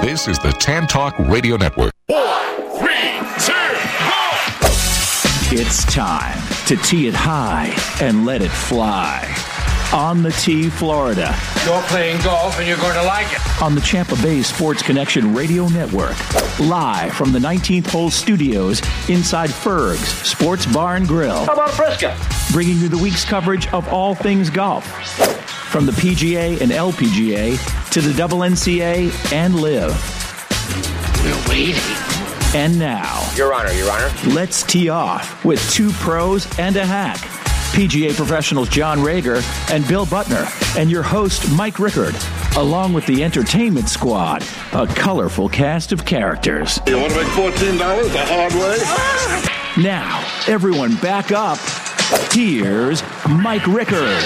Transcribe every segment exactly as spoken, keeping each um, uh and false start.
This is the Tan Talk Radio Network. Four, three, two, one. It's time to tee it high and let it fly. On the Tee, Florida. You're playing golf and you're going to like it. On the Tampa Bay Sports Connection Radio Network. Live from the nineteenth Hole Studios inside Ferg's Sports Bar and Grill. How about Frisco? Bringing you the week's coverage of all things golf. From the P G A and L P G A to the Double N C A and Live. We're waiting. And now, Your Honor, Your Honor. let's tee off with two pros and a hack. P G A professionals John Rager and Bill Butner, and your host, Mike Rickard, along with the entertainment squad, a colorful cast of characters. You want to make fourteen dollars the hard way? Now, everyone back up. Here's Mike Rickard.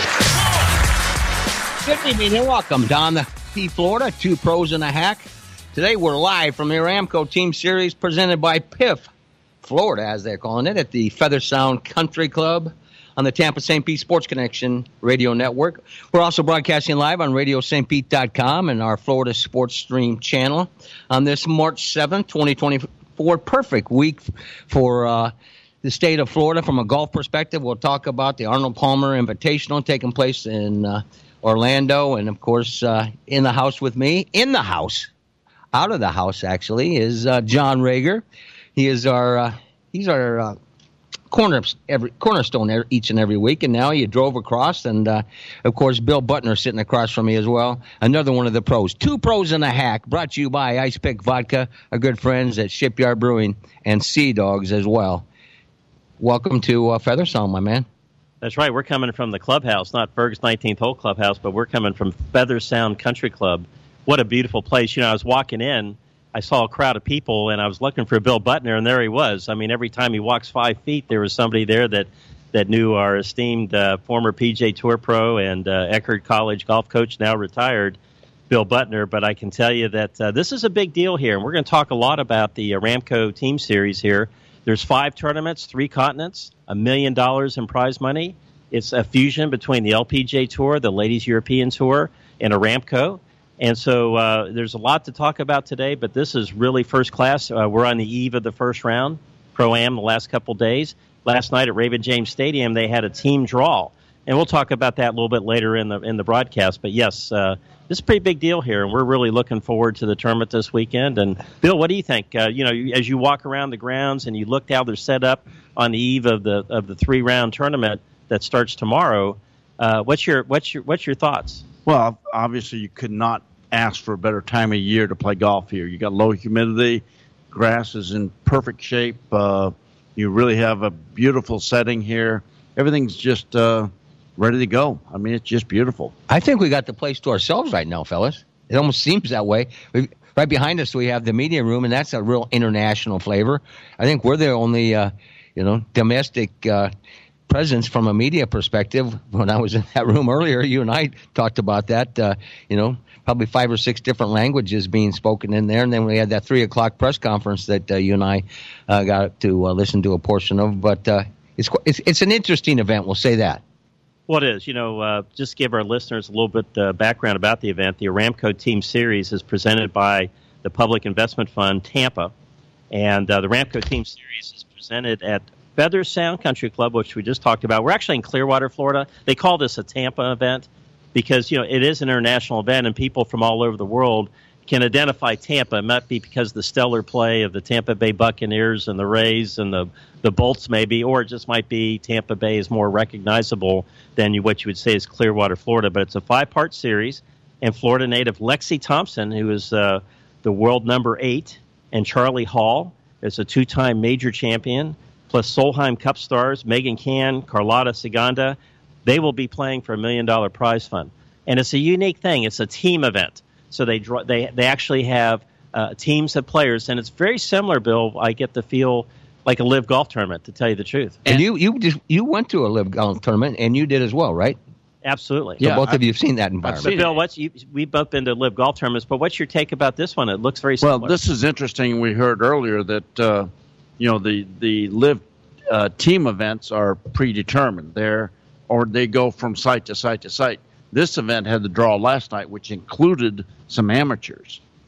Good evening and welcome down the Tee, Florida, two pros and a hack. Today we're live from the Aramco Team Series presented by P I F Florida, as they're calling it, at the Feather Sound Country Club on the Tampa Saint Pete Sports Connection Radio Network. We're also broadcasting live on radio st pete dot com and our Florida Sports Stream channel on this March seventh, twenty twenty-four. Perfect week for uh, the state of Florida from a golf perspective. We'll talk about the Arnold Palmer Invitational taking place in uh, Orlando. And, of course, uh, in the house with me, in the house, out of the house, actually, is uh, John Rager. He is our, uh, he's our uh, corner, every, cornerstone each and every week. And now you drove across. And, uh, of course, Bill Butner sitting across from me as well. Another one of the pros. Two pros and a hack, brought to you by Ice Pick Vodka, our good friends at Shipyard Brewing, and Sea Dogs as well. Welcome to uh, Feather Sound, my man. That's right. We're coming from the clubhouse, not Ferg's nineteenth Hole Clubhouse, but we're coming from Feather Sound Country Club. What a beautiful place. You know, I was walking in, I saw a crowd of people, and I was looking for Bill Butner, and there he was. I mean, every time he walks five feet, there was somebody there that, that knew our esteemed uh, former P G A Tour pro and uh, Eckerd College golf coach, now retired, Bill Butner. But I can tell you that uh, this is a big deal here, and we're going to talk a lot about the Aramco Team Series here. There's five tournaments, three continents, a million dollars in prize money. It's a fusion between the L P G A Tour, the Ladies European Tour, and Aramco. And so uh, there's a lot to talk about today, but this is really first class. Uh, we're on the eve of the first round, Pro-Am, the last couple days. Last night at Raymond James Stadium, they had a team draw. And we'll talk about that a little bit later in the in the broadcast. But, yes, uh, this is a pretty big deal here, and we're really looking forward to the tournament this weekend. And, Bill, what do you think? Uh, you know, as you walk around the grounds and you look how they're set up on the eve of the of the three-round tournament that starts tomorrow, uh, what's your what's your what's your thoughts? Well, obviously you could not ask for a better time of year to play golf here. You got low humidity, grass is in perfect shape. Uh, you really have a beautiful setting here. Everything's just uh, ready to go. I mean, it's just beautiful. I think we got the place to ourselves right now, fellas. It almost seems that way. We, right behind us, we have the media room, and that's a real international flavor. I think we're the only, uh, you know, domestic uh, presence from a media perspective. When I was in that room earlier, you and I talked about that. Uh, you know, probably five or six different languages being spoken in there, and then we had that three o'clock press conference that uh, you and I uh, got to uh, listen to a portion of. But uh, it's it's it's an interesting event. We'll say that. Well, it is. You know, uh, just give our listeners a little bit uh, background about the event. The Aramco Team Series is presented by the Public Investment Fund, Tampa. And uh, the Aramco Team Series is presented at Feather Sound Country Club, which we just talked about. We're actually in Clearwater, Florida. They call this a Tampa event because, you know, it is an international event, and people from all over the world can identify Tampa. It might be because of the stellar play of the Tampa Bay Buccaneers and the Rays and the, the Bolts maybe, or it just might be Tampa Bay is more recognizable than you, what you would say is Clearwater, Florida. But it's a five-part series, and Florida native Lexi Thompson, who is uh, the world number eight, and Charlie Hall is a two-time major champion, plus Solheim Cup stars Megan Can, Carlotta Ciganda. They will be playing for a million-dollar prize fund. And it's a unique thing. It's a team event. So they draw, they they actually have uh, teams of players, and it's very similar, Bill. I get the feel like a live golf tournament, to tell you the truth. And, and you you just you went to a live golf tournament, and you did as well, right? Absolutely. So yeah, both I, of you have seen that environment. But Bill, what's you, we've both been to live golf tournaments, but what's your take about this one? It looks very similar. Well, this is interesting. We heard earlier that uh, you know the the live uh, team events are predetermined. They're or they go from site to site to site. This event had the draw last night, which included some amateurs.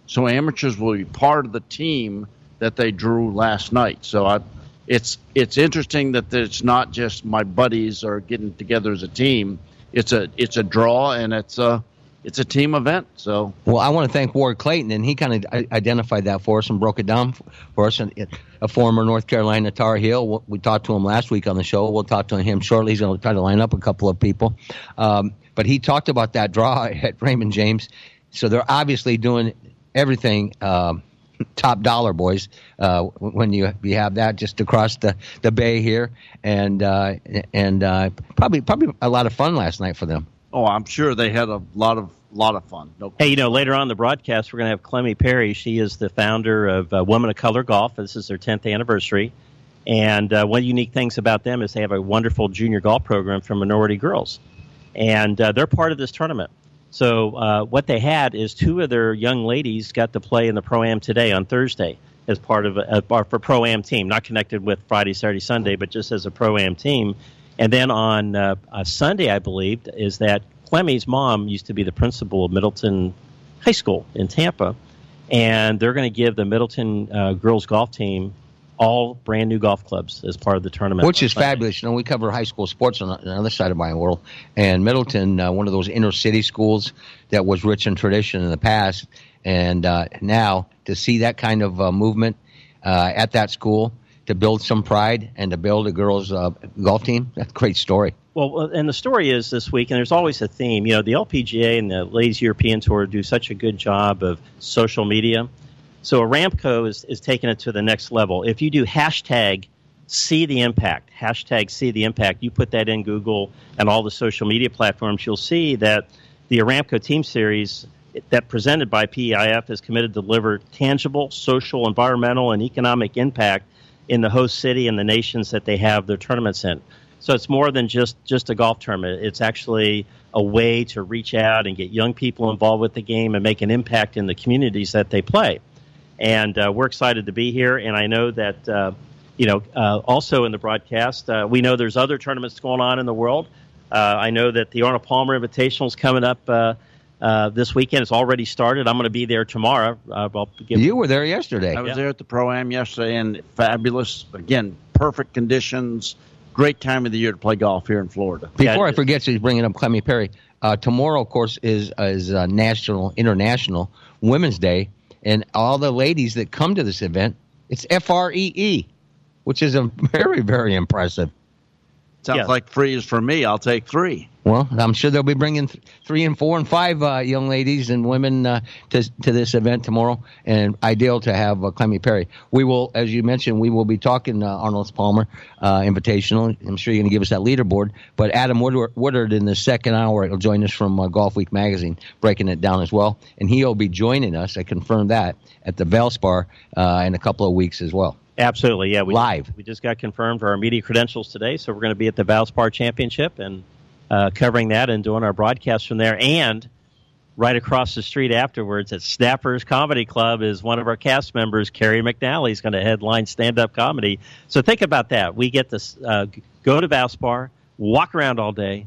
So amateurs will be part of the team that they drew last night. So I, it's it's interesting that it's not just my buddies are getting together as a team. It's a it's a draw, and it's a it's a team event. So well, I want to thank Ward Clayton, and he kind of identified that for us and broke it down for us. And a former North Carolina Tar Heel. We talked to him last week on the show. We'll talk to him shortly. He's going to try to line up a couple of people. Um, but he talked about that draw at Raymond James. So they're obviously doing everything um, top dollar, boys, uh, when you you have that just across the, the bay here. And uh, and uh, probably probably a lot of fun last night for them. Oh, I'm sure they had a lot of lot of fun. No hey, you know, later on in the broadcast, we're going to have Clemmy Perry. She is the founder of uh, Women of Color Golf. This is their tenth anniversary. And uh, one of the unique things about them is they have a wonderful junior golf program for minority girls. And uh, they're part of this tournament. So uh, what they had is two of their young ladies got to play in the Pro-Am today on Thursday as part of a, a for Pro-Am team, not connected with Friday, Saturday, Sunday, but just as a Pro-Am team. And then on uh, a Sunday, I believe, is that Clemmy's mom used to be the principal of Middleton High School in Tampa, and they're going to give the Middleton uh, girls golf team all brand new golf clubs as part of the tournament. Which is fabulous. You know, we cover high school sports on the other side of my world, and Middleton, uh, one of those inner city schools that was rich in tradition in the past, and uh, now to see that kind of uh, movement uh, at that school, to build some pride and to build a girls' uh, golf team, that's a great story. Well, and the story is this week, and there's always a theme. You know, the L P G A and the Ladies European Tour do such a good job of social media. So Aramco is, is taking it to the next level. If you do hashtag see the impact, hashtag see the impact, you put that in Google and all the social media platforms, you'll see that the Aramco Team Series that presented by P E I F is committed to deliver tangible social, environmental, and economic impact in the host city and the nations that they have their tournaments in. So it's more than just, just a golf tournament. It's actually a way to reach out and get young people involved with the game and make an impact in the communities that they play. And uh, we're excited to be here. And I know that, uh, you know, uh, also in the broadcast, uh, we know there's other tournaments going on in the world. Uh, I know that the Arnold Palmer Invitational is coming up uh, uh, this weekend. It's already started. I'm going to be there tomorrow. Uh, I'll give you were there yesterday. I was yeah. there at the Pro-Am yesterday, and fabulous. Again, perfect conditions. Great time of the year to play golf here in Florida. Before yeah, I forget, she's bringing up Clemmy Perry. Uh, tomorrow, of course, is is uh, National International Women's Day, and all the ladies that come to this event, it's F R E E, which is a very, very impressive. Sounds yeah. like free is for me. I'll take three. Well, I'm sure they'll be bringing th- three and four and five uh, young ladies and women uh, to to this event tomorrow, and ideal to have uh, Clemmy Perry. We will, as you mentioned, we will be talking uh, Arnold Palmer uh, Invitational. I'm sure you're going to give us that leaderboard. But Adam Woodward, Woodard in the second hour will join us from uh, Golf Week magazine, breaking it down as well, and he'll be joining us. I confirmed that at the Valspar uh, in a couple of weeks as well. Absolutely, yeah. We Live. Just, we just got confirmed for our media credentials today, so we're going to be at the Valspar Championship and uh, covering that and doing our broadcast from there. And right across the street afterwards at Snappers Comedy Club is one of our cast members, Carrie McNally, is going to headline stand-up comedy. So think about that. We get to uh, go to Valspar, walk around all day,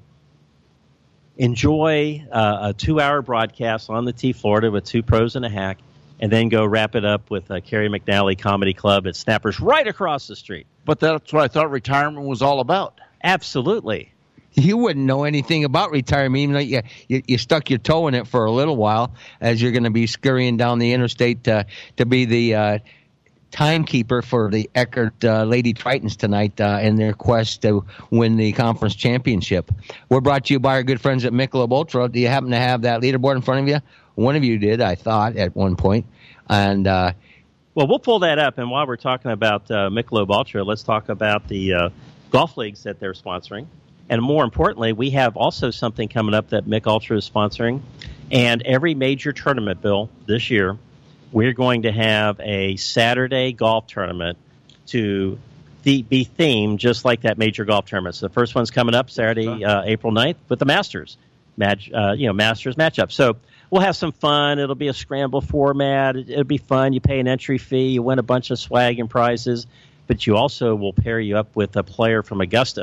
enjoy uh, a two-hour broadcast on the T Florida with two pros and a hack, and then go wrap it up with uh, Carrie McNally Comedy Club at Snappers right across the street. But that's what I thought retirement was all about. Absolutely. You wouldn't know anything about retirement, even though you, you, you stuck your toe in it for a little while, as you're going to be scurrying down the interstate to, to be the uh, timekeeper for the Eckert uh, Lady Tritons tonight uh, in their quest to win the conference championship. We're brought to you by our good friends at Michelob Ultra. Do you happen to have that leaderboard in front of you? One of you did, I thought, at one point. And uh, well, we'll pull that up. And while we're talking about uh, Michelob Ultra, let's talk about the uh, golf leagues that they're sponsoring. And more importantly, we have also something coming up that Mich Ultra is sponsoring. And every major tournament, Bill, this year, we're going to have a Saturday golf tournament to th- be themed just like that major golf tournament. So the first one's coming up Saturday, uh, April ninth, with the Masters match, uh, you know, Masters matchup. So we'll have some fun. It'll be a scramble format. It, it'll be fun. You pay an entry fee. You win a bunch of swag and prizes. But you also will pair you up with a player from Augusta.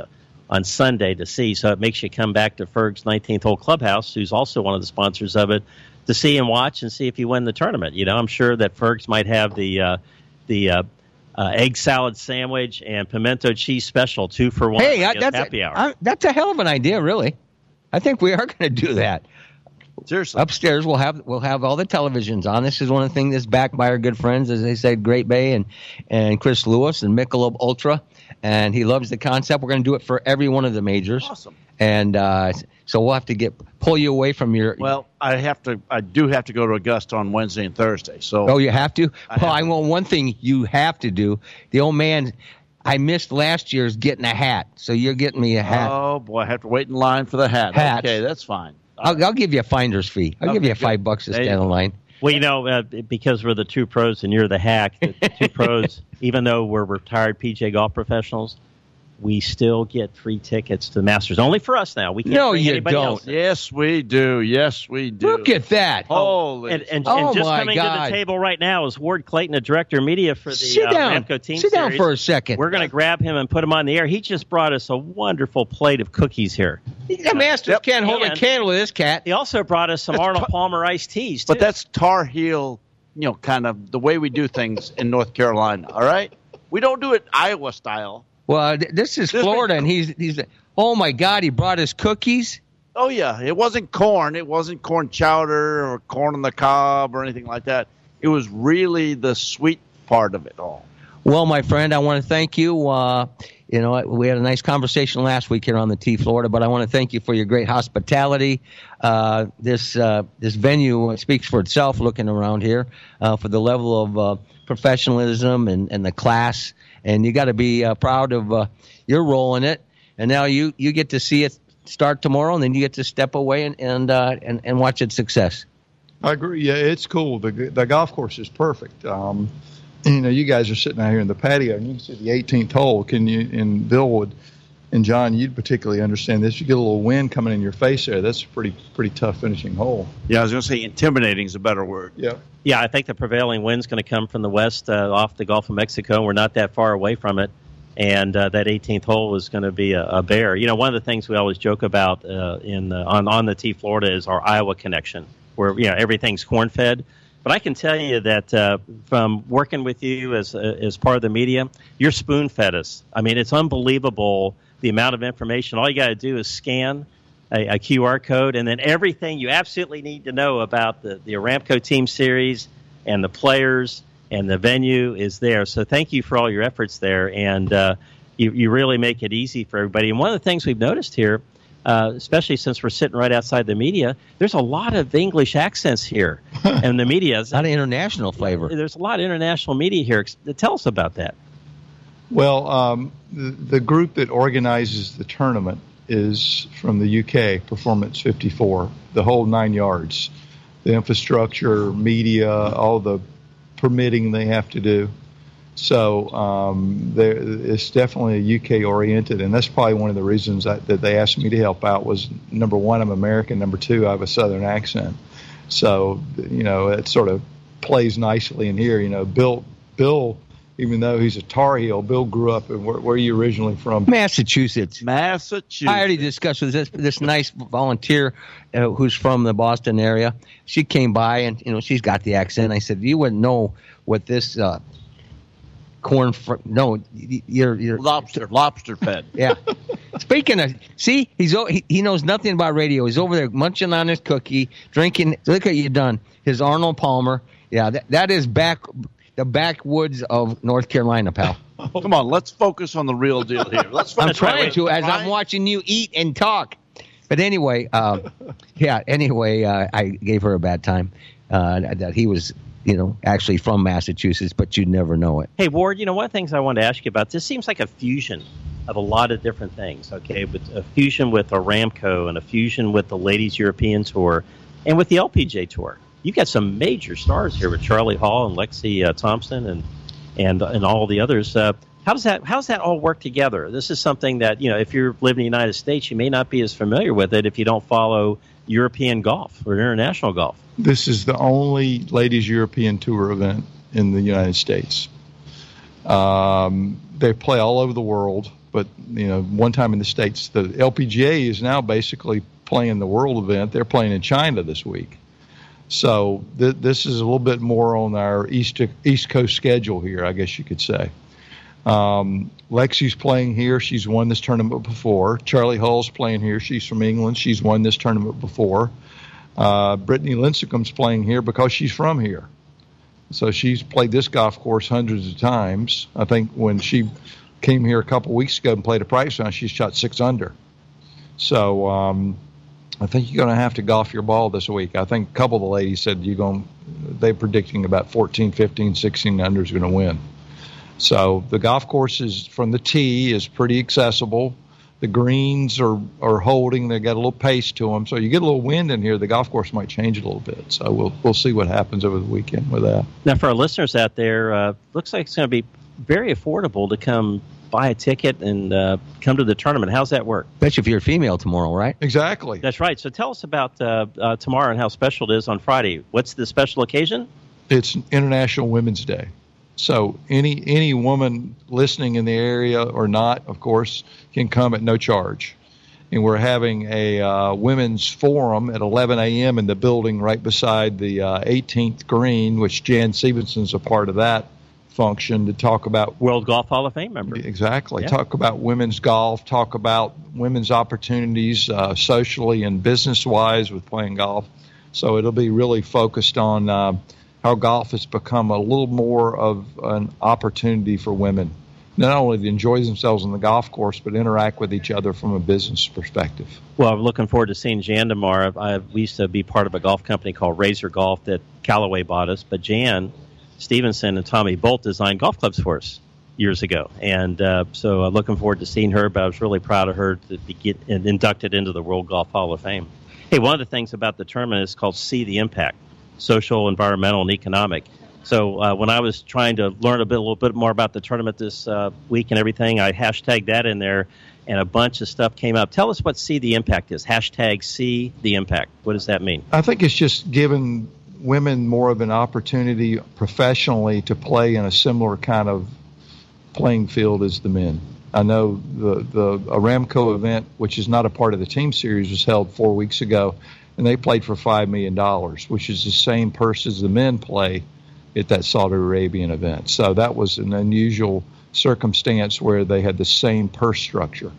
on Sunday to see. So it makes you come back to Ferg's nineteenth Hole Clubhouse, who's also one of the sponsors of it, to see and watch and see if you win the tournament. You know, I'm sure that Ferg's might have the uh, the uh, uh, egg salad sandwich and pimento cheese special, two for one. Hey, I, that's happy a, hour. I, that's a hell of an idea, really. I think we are going to do that. Seriously. Upstairs, we'll have we'll have all the televisions on. This is one of the things that's backed by our good friends, as they said, Great Bay and, and Chris Lewis and Michelob Ultra. And he loves the concept. We're going to do it for every one of the majors. Awesome. And uh, so we'll have to get pull you away from your. Well, I have to. I do have to go to Augusta on Wednesday and Thursday. So. Oh, you have to? I well, have I know one thing you have to do. The old man, I missed last year's getting a hat, so you're getting me a hat. Oh boy, I have to wait in line for the hat. Hats. Okay, that's fine. I'll, I'll give you a finder's fee. I'll Okay, give you a good. five bucks to There you stand in go. line. Well, you know, uh, because we're the two pros and you're the hack, the, the two pros, even though we're retired P G A golf professionals, we still get free tickets to the Masters. Only for us now. We can't No, bring you anybody don't. else in. Yes, we do. Yes, we do. Look at that. Holy. And, and, Oh, and just my coming God. to the table right now is Ward Clayton, the director of media for the Sit uh, down. Ramco Team Sit down Series. for a second. We're going to grab him and put him on the air. He just brought us a wonderful plate of cookies here. The Masters Yep. can't hold a And- candle to this cat. He also brought us some Arnold Palmer iced teas, too. But that's Tar Heel, you know, kind of the way we do things in North Carolina. All right, we don't do it Iowa style. Well, th- this is This Florida, is- and he's he's. Oh my God! He brought us cookies. Oh yeah, it wasn't corn. It wasn't corn chowder or corn on the cob or anything like that. It was really the sweet part of it all. Well, my friend, I want to thank you. Uh, you know, we had a nice conversation last week here on the T Florida, but I want to thank you for your great hospitality. Uh, this uh, this venue speaks for itself. Looking around here, uh, for the level of uh, professionalism and, and the class, and you got to be uh, proud of uh, your role in it. And now you, you get to see it start tomorrow, and then you get to step away and and uh, and, and watch its success. I agree. Yeah, it's cool. The the golf course is perfect. Um, you know, you guys are sitting out here in the patio, and you can see the eighteenth hole. Can you? And Bill would, and John, you'd particularly understand this. You get a little wind coming in your face there. That's a pretty pretty tough finishing hole. Yeah, I was going to say intimidating is a better word. Yeah. Yeah, I think the prevailing wind's going to come from the west uh, off the Gulf of Mexico. We're not that far away from it. And uh, that eighteenth hole is going to be a, a bear. You know, one of the things we always joke about uh, in the, on on the T Florida is our Iowa connection, where you know everything's corn fed. But I can tell you that uh, from working with you as uh, as part of the media, you're spoon fed us. I mean, it's unbelievable the amount of information. All you got to do is scan a, a Q R code, and then everything you absolutely need to know about the the Aramco Team Series and the players and the venue is there. So thank you for all your efforts there, and uh, you, you really make it easy for everybody. And one of the things we've noticed here, uh, especially since we're sitting right outside the media, there's a lot of English accents here, and the media is Not an international flavor. There's a lot of international media here. Tell us about that. Well, um, the, the group that organizes the tournament is from the U K, Performance fifty-four, the whole nine yards, the infrastructure, media, all the permitting they have to do. So um, there, it's definitely U K oriented, and that's probably one of the reasons that, that they asked me to help out was, number one, I'm American, number two, I have a Southern accent. So, you know, it sort of plays nicely in here. You know, Bill, Bill, even though he's a Tar Heel, Bill grew up in, where, where are you originally from? Massachusetts. Massachusetts. I already discussed with this this nice volunteer uh, who's from the Boston area. She came by, and you know she's got the accent. I said, "You wouldn't know what this uh, corn fr- no, you're you're Lobster, lobster fed. yeah." Speaking of, see, he's o- he, he knows nothing about radio. He's over there munching on his cookie, drinking. Look what you done. His Arnold Palmer. Yeah, that, that is back the backwoods of North Carolina, pal. Come on, let's focus on the real deal here. Let's I'm focus trying on- to as Brian? I'm watching you eat and talk. But anyway, uh, yeah. Anyway, uh, I gave her a bad time. Uh, that he was, you know, actually from Massachusetts, but you'd never know it. Hey, Ward, you know, one of the things I wanted to ask you about, this seems like a fusion of a lot of different things, okay? With a fusion with Aramco and a fusion with the Ladies European Tour and with the L P G A Tour. You got some major stars here with Charlie Hall and Lexi uh, Thompson and and and all the others. Uh, how does that how does that all work together? This is something that, you know, if you're living in the United States, you may not be as familiar with it if you don't follow European golf or international golf. This is the only Ladies European Tour event in the United States. Um, they play all over the world. but you know, one time in the States, the L P G A is now basically playing the World event. They're playing in China this week. So th- this is a little bit more on our East East Coast schedule here, I guess you could say. Um, Lexi's playing here. She's won this tournament before. Charlie Hull's playing here. She's from England. She's won this tournament before. Uh, Brittany Lincecum's playing here because she's from here. So she's played this golf course hundreds of times. I think when she came here a couple weeks ago and played a practice round, she shot six under. So um, I think you're going to have to golf your ball this week. I think a couple of the ladies said you're going. They're predicting about fourteen, fifteen, sixteen under is going to win. So the golf course is from the tee is pretty accessible. The greens are, are holding. They got a little pace to them. So you get a little wind in here, the golf course might change a little bit. So we'll we'll see what happens over the weekend with that. Now, for our listeners out there, uh, looks like it's going to be very affordable to come buy a ticket and uh, come to the tournament. How's that work? Especially if you're a female tomorrow, right? Exactly. That's right. So tell us about uh, uh, tomorrow and how special it is on Friday. What's the special occasion? It's International Women's Day. So any any woman listening in the area or not, of course, can come at no charge. And we're having a uh, women's forum at eleven a.m. in the building right beside the uh, eighteenth green, which Jan Stevenson's a part of that function, to talk about World Golf Hall of Fame member. Exactly. Yeah. Talk about women's golf, talk about women's opportunities uh, socially and business-wise with playing golf. So it'll be really focused on uh, how golf has become a little more of an opportunity for women, not only to enjoy themselves on the golf course, but interact with each other from a business perspective. Well, I'm looking forward to seeing Jan tomorrow. I, we used to be part of a golf company called Razor Golf that Callaway bought us, but Jan Stevenson and Tommy Bolt designed golf clubs for us years ago. And uh, so I'm looking forward to seeing her, but I was really proud of her to be get, inducted into the World Golf Hall of Fame. Hey, one of the things about the tournament is called See the Impact. Social, environmental, and economic. So uh, when I was trying to learn a bit, a little bit more about the tournament this uh, week and everything, I hashtagged that in there, and a bunch of stuff came up. Tell us what See the Impact is. Hashtag See the Impact. What does that mean? I think it's just giving women more of an opportunity professionally to play in a similar kind of playing field as the men. I know the the Aramco event, which is not a part of the team series, was held four weeks ago. And they played for five million dollars, which is the same purse as the men play at that Saudi Arabian event. So that was an unusual circumstance where they had the same purse structure.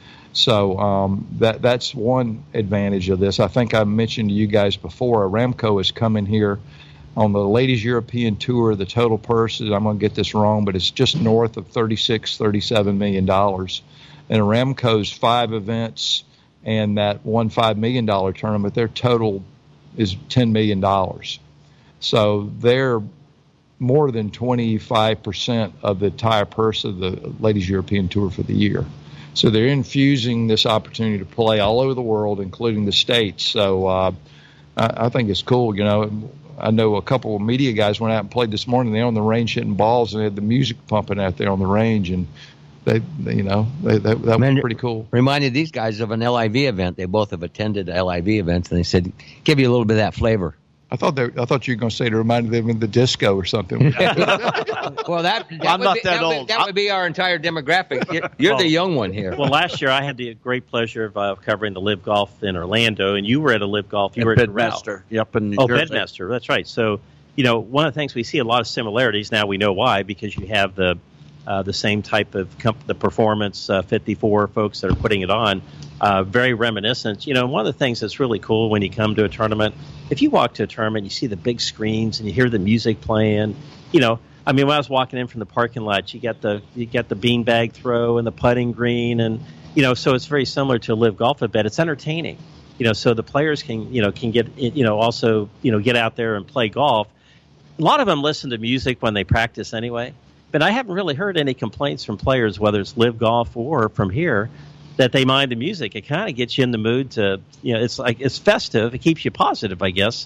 So um, that that's one advantage of this. I think I mentioned to you guys before, Aramco is coming here on the Ladies European Tour. The total purse is, I'm going to get this wrong, but it's just north of thirty-six, thirty-seven million dollars. And Aramco's five events and that one five million dollars tournament, their total is ten million dollars. So they're more than twenty-five percent of the entire purse of the Ladies European Tour for the year. So they're infusing this opportunity to play all over the world, including the States. So uh, I, I think it's cool. You know, I know a couple of media guys went out and played this morning. They're on the range hitting balls, and they had the music pumping out there on the range, and They, they, you know, they, they, that was pretty cool. Reminded these guys of an L I V event. They both have attended L I V events, and they said, give you a little bit of that flavor. I thought they, I thought you were going to say it reminded them of the disco or something. Well, that, that I'm would not be, that, that old. Would, that would be our entire demographic. You're, you're Oh. the young one here. Well, last year I had the great pleasure of uh, covering the Live Golf in Orlando, and you were at a Live Golf. You At were at Bedminster. Yep, in New Oh, Jersey. Bedminster. That's right. So, you know, one of the things we see a lot of similarities. Now we know why, because you have the uh, the same type of comp- the performance uh, fifty-four folks that are putting it on. Uh, very reminiscent. You know, one of the things that's really cool when you come to a tournament, if you walk to a tournament, you see the big screens and you hear the music playing. You know, I mean, when I was walking in from the parking lot, you get the you get the beanbag throw and the putting green, and you know, so it's very similar to a Live Golf event. It's entertaining. You know, so the players can you know can get you know also you know get out there and play golf. A lot of them listen to music when they practice anyway, but I haven't really heard any complaints from players, whether it's Live Golf or from here, that they mind the music. It kind of gets you in the mood to, you know, it's like it's festive. It keeps you positive, I guess.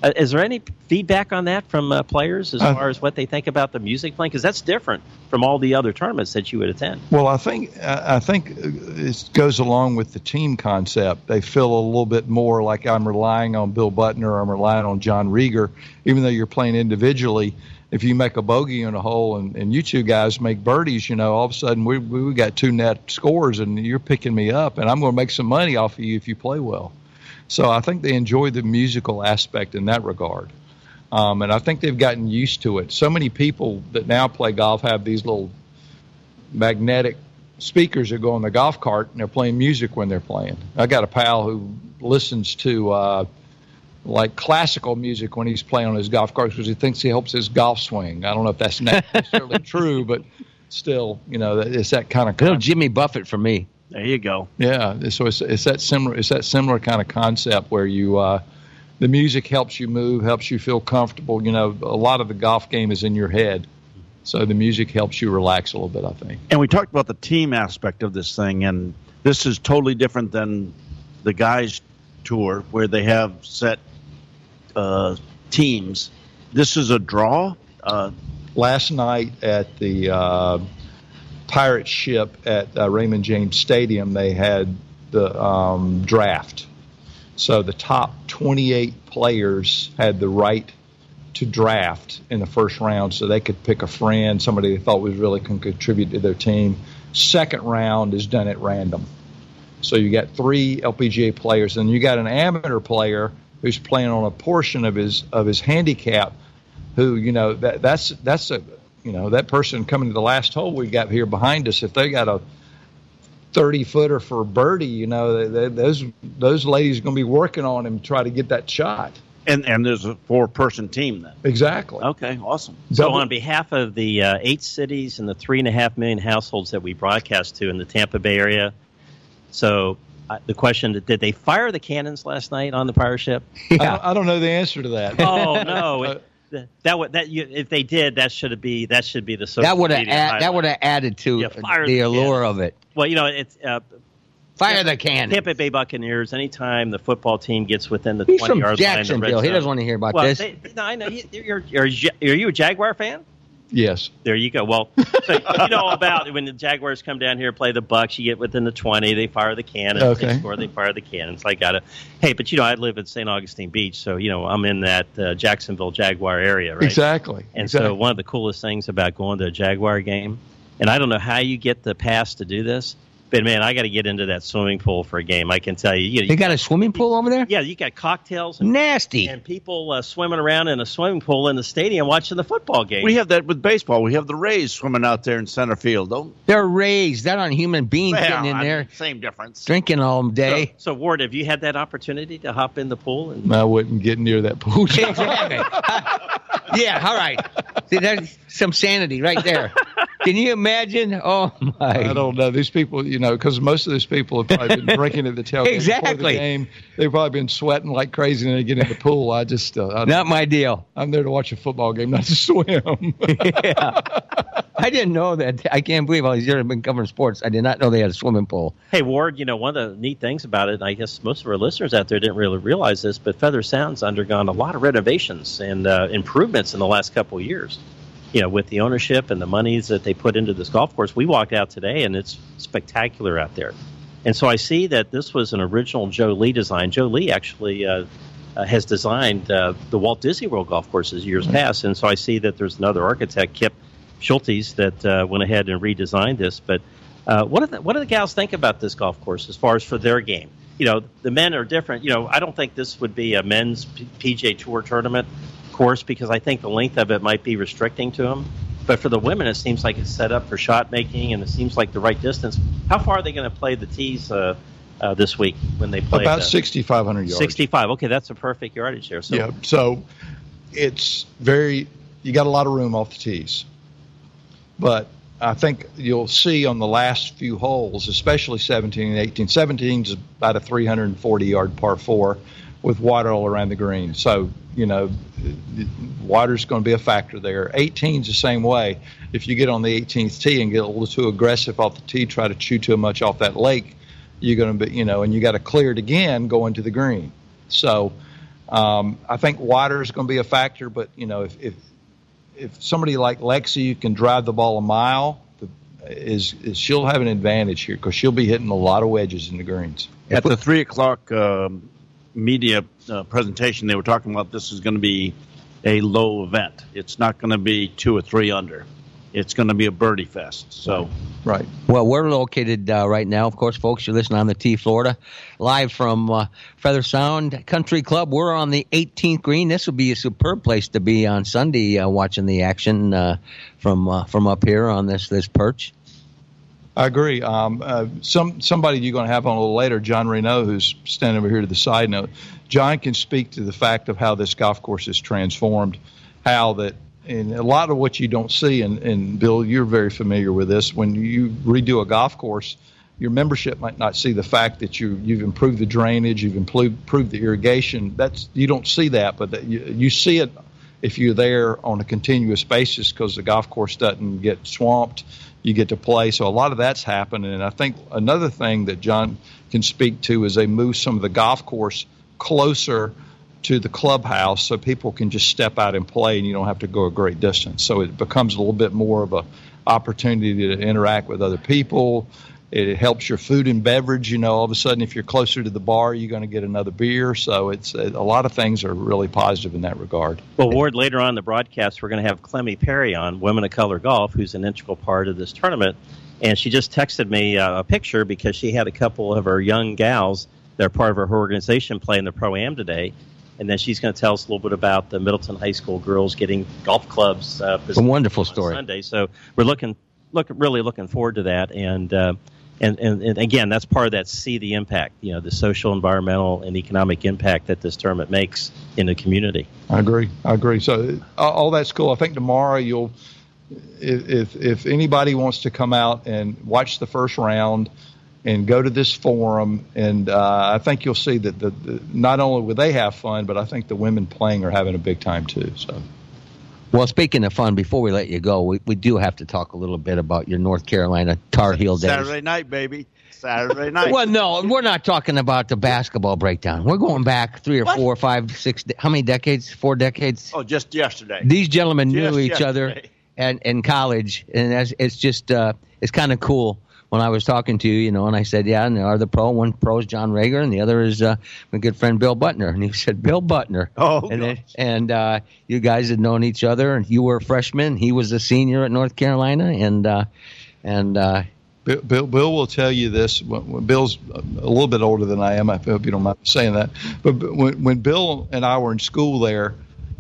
Uh, is there any feedback on that from uh, players as Uh, far as what they think about the music playing? Because that's different from all the other tournaments that you would attend. Well, I think I think it goes along with the team concept. They feel a little bit more like I'm relying on Bill Buttner or I'm relying on John Rieger, even though you're playing individually. If you make a bogey in a hole and, and you two guys make birdies, you know, all of a sudden we we got two net scores and you're picking me up, and I'm going to make some money off of you if you play well. So I think they enjoy the musical aspect in that regard. Um, and I think they've gotten used to it. So many people that now play golf have these little magnetic speakers that go on the golf cart, and they're playing music when they're playing. I got a pal who listens to uh, like classical music when he's playing on his golf cart because he thinks he helps his golf swing. I don't know if that's necessarily true, but still, you know, it's that kind of little Jimmy Buffett for me. There you go. Yeah, so it's, it's that similar. It's that similar kind of concept where you, uh, the music helps you move, helps you feel comfortable. You know, a lot of the golf game is in your head, so the music helps you relax a little bit, I think. And we talked about the team aspect of this thing, and this is totally different than the guys' tour where they have set uh, teams. This is a draw. Uh, Last night at the uh, Pirate Ship at uh, Raymond James Stadium, they had the um, draft. So the top twenty-eight players had the right to draft in the first round, so they could pick a friend, somebody they thought was really can contribute to their team. Second round is done at random. So you got three L P G A players, and you got an amateur player who's playing on a portion of his of his handicap. Who you know that that's that's a you know that person coming to the last hole we got here behind us. If they got a thirty footer for birdie, you know they, they, those those ladies are going to be working on him to try to get that shot. And and there's a four person team then. Exactly. Okay, awesome. So on behalf of the uh, eight cities and the three and a half million households that we broadcast to in the Tampa Bay area, so uh, the question: did they fire the cannons last night on the Pirate Ship? Yeah. I, don't, I don't know the answer to that. Oh no. It, That would that you, if they did, that should be that should be the social that would have media add, highlight. that would have added to Yeah, the, fire the the allure cannons. of it. Well, you know, it's uh, Fire Tampa, the cannon. Tampa Bay Buccaneers. Anytime the football team gets within the He's twenty from yard line, the red Jacksonville. He zone- doesn't want to hear about well, this. They, no, I know. You, you're, you're, you're, are you a Jaguar fan? Yes. There you go. Well, so you know about when the Jaguars come down here and play the Bucs, you get within the twenty, they fire the cannons. Okay. They score, they fire the cannons. I got it. Hey, but you know, I live in Saint Augustine Beach, so you know, I'm in that uh, Jacksonville Jaguar area, right? Exactly. And exactly. so one of the coolest things about going to a Jaguar game, and I don't know how you get the pass to do this, but man, I got to get into that swimming pool for a game. I can tell you. You, They got a swimming pool over there? yeah, you got cocktails and, Nasty. and people uh, swimming around in a swimming pool in the stadium watching the football game. We have that with baseball. We have the Rays swimming out there in center field. Don't They're raised. They're on human beings Well, getting in I there, mean, same difference. drinking all day. So, Ward, have you had that opportunity to hop in the pool? And I wouldn't get near that pool. Exactly. Yeah, all right. See, there's some sanity right there. Can you imagine? Oh, my. I don't know. These people, you know, because most of those people have probably been drinking at the tailgate before Exactly. the game. They've probably been sweating like crazy and they get in the pool. I just, uh, I, Not my deal. I'm there to watch a football game, not to swim. Yeah. I didn't know that. I can't believe all these years I've been covering sports. I did not know they had a swimming pool. Hey, Ward, you know, one of the neat things about it, and I guess most of our listeners out there didn't really realize this, but Feather Sound's undergone a lot of renovations and uh, improvements in the last couple of years. You know, with the ownership and the monies that they put into this golf course, we walked out today, and it's spectacular out there. And so I see that this was an original Joe Lee design. Joe Lee actually uh, uh, has designed uh, the Walt Disney World golf courses years past, and so I see that there's another architect, Kip Schultes, that uh, went ahead and redesigned this. But uh, what do the, what do the gals think about this golf course as far as for their game? You know, the men are different. You know, I don't think this would be a men's P- PGA Tour tournament course because I think the length of it might be restricting to them. But for the women, it seems like it's set up for shot making, and it seems like the right distance. How far are they going to play the tees uh, uh, this week when they play? About the, sixty-five hundred yards. sixty-five. Okay, that's a perfect yardage there. So, Yeah, so it's very, you got a lot of room off the tees. But I think you'll see on the last few holes, especially seventeen and eighteen. seventeen is about a three hundred forty yard par four with water all around the green. So, you know, water's going to be a factor there. eighteen's the same way. If you get on the eighteenth tee and get a little too aggressive off the tee, try to chew too much off that lake, you're going to be, you know, and you got to clear it again going to the green. So Um, I think water is going to be a factor, but you know, if if, if somebody like Lexi can drive the ball a mile, the, is, is she'll have an advantage here because she'll be hitting a lot of wedges in the greens. At the three o'clock um, media uh, presentation, they were talking about this is going to be a low event. It's not going to be two or three under. It's going to be a birdie fest. So, right. Well, we're located uh, right now, of course, folks. You're listening on the T Florida, live from uh, Feather Sound Country Club. We're on the eighteenth green. This will be a superb place to be on Sunday, uh, watching the action uh, from uh, from up here on this this perch. I agree. Um, uh, some somebody you're going to have on a little later, John Reno, who's standing over here to the side note. John can speak to the fact of how this golf course is transformed, how that. And a lot of what you don't see, and, and Bill, you're very familiar with this, when you redo a golf course, your membership might not see the fact that you, you've improved the drainage, you've improved, improved the irrigation. That's you don't see that, but that you, you see it if you're there on a continuous basis because the golf course doesn't get swamped. You get to play. So a lot of that's happening. And I think another thing that John can speak to is they move some of the golf course closer to the clubhouse so people can just step out and play and you don't have to go a great distance. So it becomes a little bit more of a opportunity to interact with other people. It helps your food and beverage. You know, all of a sudden, if you're closer to the bar, you're going to get another beer. So it's a lot of things are really positive in that regard. Well, Ward, later on in the broadcast, we're going to have Clemmy Perry on, Women of Color Golf, who's an integral part of this tournament. And she just texted me uh, a picture because she had a couple of her young gals that are part of her organization playing the Pro-Am today. And then she's going to tell us a little bit about the Middleton High School girls getting golf clubs. Uh, a wonderful story. Sunday. So we're looking, look, really looking forward to that. And, uh, and, and, and again, that's part of that see the impact, you know, the social, environmental, and economic impact that this tournament makes in the community. I agree. I agree. So uh, all that's cool. I think tomorrow you'll, if if anybody wants to come out and watch the first round and go to this forum, and uh, I think you'll see that the, the not only will they have fun, but I think the women playing are having a big time too. So, well, speaking of fun, before we let you go, we, we do have to talk a little bit about your North Carolina Tar Heel days. Saturday night, baby. Saturday night. Well, no, we're not talking about the basketball breakdown. We're going back three or What? four, five, six. How many decades? Four decades. Oh, just yesterday. These gentlemen knew Just each yesterday. other and in college, and that's, it's just uh, it's kind of cool. When I was talking to you, you know, and I said, yeah, and the other pro, one pro is John Rager, and the other is uh, my good friend Bill Butner. And he said, Bill Butner. Oh, and gosh. then, and uh, you guys had known each other, and you were a freshman. He was a senior at North Carolina, and uh, and uh, Bill, Bill, Bill will tell you this. When, when Bill's a little bit older than I am. I hope you don't mind saying that. But when, when Bill and I were in school there,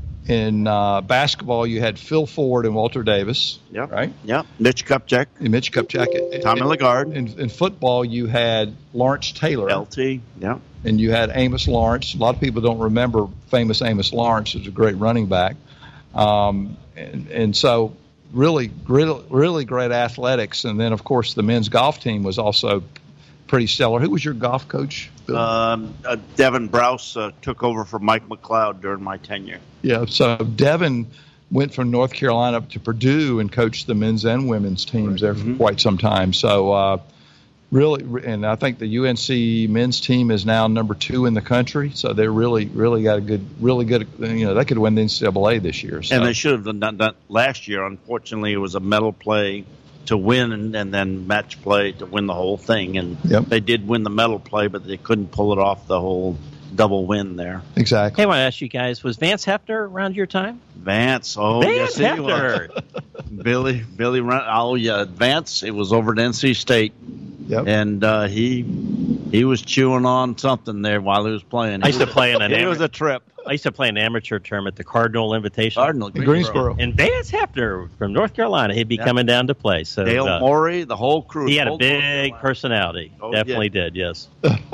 in uh, basketball, you had Phil Ford and Walter Davis, Yep. right? Yep. Mitch Kupchak. And Mitch Kupchak. Tommy In- Lagarde. In, in football, you had Lawrence Taylor. L T. Yep. And you had Amos Lawrence. A lot of people don't remember famous Amos Lawrence as a great running back. Um, and, and so really, really, really great athletics. And then, of course, the men's golf team was also pretty stellar. Who was your golf coach, Bill? Um, uh, Devin Browse uh, took over for Mike McLeod during my tenure. Yeah, so Devin went from North Carolina to Purdue and coached the men's and women's teams there for Mhm. quite some time. So uh, really, and I think the U N C men's team is now number two in the country. So they're really, really got a good, really good, you know, they could win the N C double A this year. So. And they should have done that last year. Unfortunately, it was a medal play to win and, and then match play to win the whole thing. And Yep. they did win the medal play, but they couldn't pull it off the whole double win there. Exactly. Hey, I want to ask you guys, was Vance Hefner around your time? Vance, oh Vance yes, he Hefner. was. Billy, Billy, Run- oh yeah, Vance. It was over at N C State, Yep. and uh, he he was chewing on something there while he was playing. I used to play in an It was amateur. a trip. I used to play an amateur tournament, the Cardinal Invitation. Cardinal In Greensboro. And Vance Hefner from North Carolina, he'd be Yeah. coming down to play. So Dale uh, Morey, the whole crew. he had a Whole big North Carolina. personality. Oh, Definitely yeah. did, yes.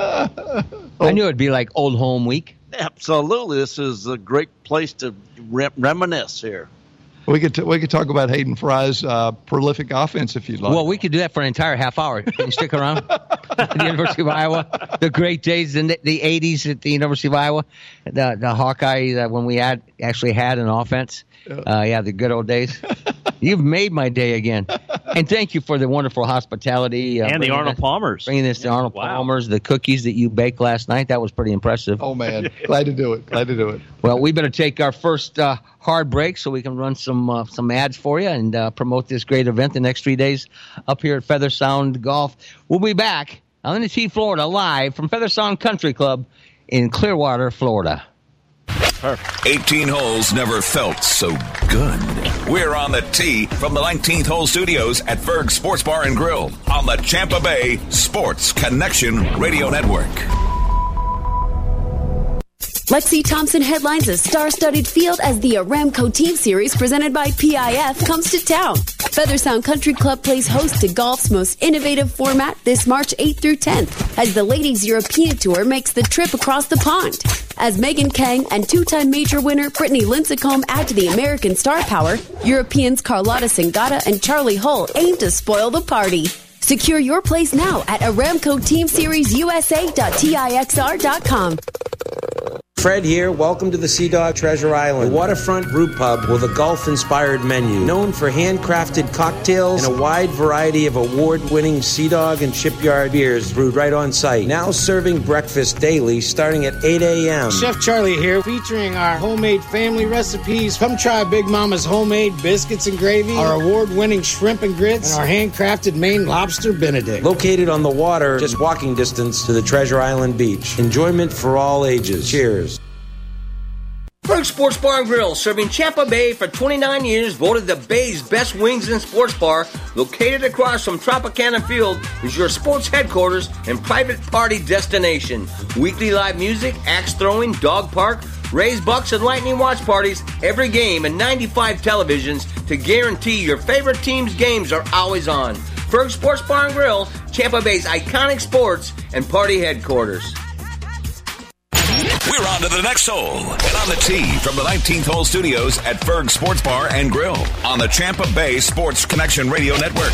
I knew it'd be like old home week. Absolutely, this is a great place to re- reminisce here. We could t- we could talk about Hayden Fry's uh, prolific offense if you'd like. Well, we could do that for an entire half hour. Can you stick around? At the University of Iowa, the great days in the, the eighties at the University of Iowa, the the Hawkeye uh, when we had actually had an offense. Uh, yeah, the good old days. You've made my day again. And thank you for the wonderful hospitality. Uh, and the Arnold this, Palmers. Bringing this to Arnold Wow. Palmers, the cookies that you baked last night, that was pretty impressive. Oh, man. Glad to do it. Glad to do it. Well, we better take our first uh, hard break so we can run some uh, some ads for you and uh, promote this great event the next three days up here at Feather Sound Golf. We'll be back on the T Florida live from Feather Sound Country Club in Clearwater, Florida. Perfect. eighteen holes never felt so good. We're on the tee from the nineteenth hole studios at Ferg Sports Bar and Grill on the Tampa Bay Sports Connection Radio Network. Lexi Thompson headlines a star-studded field as the Aramco Team Series presented by P I F comes to town. Feather Sound Country Club plays host to golf's most innovative format this March eighth through tenth as the Ladies European Tour makes the trip across the pond. As Megan Kang and two-time major winner Brittany Lincecum add to the American star power, Europeans Carlotta Singata and Charlie Hull aim to spoil the party. Secure your place now at Aramco Team Series U S A dot tixr dot com. Fred here. Welcome to the Sea Dog Treasure Island, a waterfront brew pub with a golf-inspired menu. Known for handcrafted cocktails and a wide variety of award-winning Sea Dog and Shipyard beers brewed right on site. Now serving breakfast daily starting at eight a.m. Chef Charlie here, featuring our homemade family recipes. Come try Big Mama's homemade biscuits and gravy, our award-winning shrimp and grits, and our handcrafted Maine lobster Benedict. Located on the water, just walking distance to the Treasure Island beach. Enjoyment for all ages. Cheers. Ferg Sports Bar and Grill, serving Tampa Bay for twenty-nine years, voted the Bay's best wings and sports bar. Located across from Tropicana Field is your sports headquarters and private party destination. Weekly live music, axe throwing, dog park, Rays, Bucks, and Lightning watch parties every game, and ninety-five televisions to guarantee your favorite team's games are always on. Ferg Sports Bar and Grill, Tampa Bay's iconic sports and party headquarters. We're on to the next hole and on the tee from the nineteenth hole studios at Ferg Sports Bar and Grill on the Tampa Bay Sports Connection Radio Network.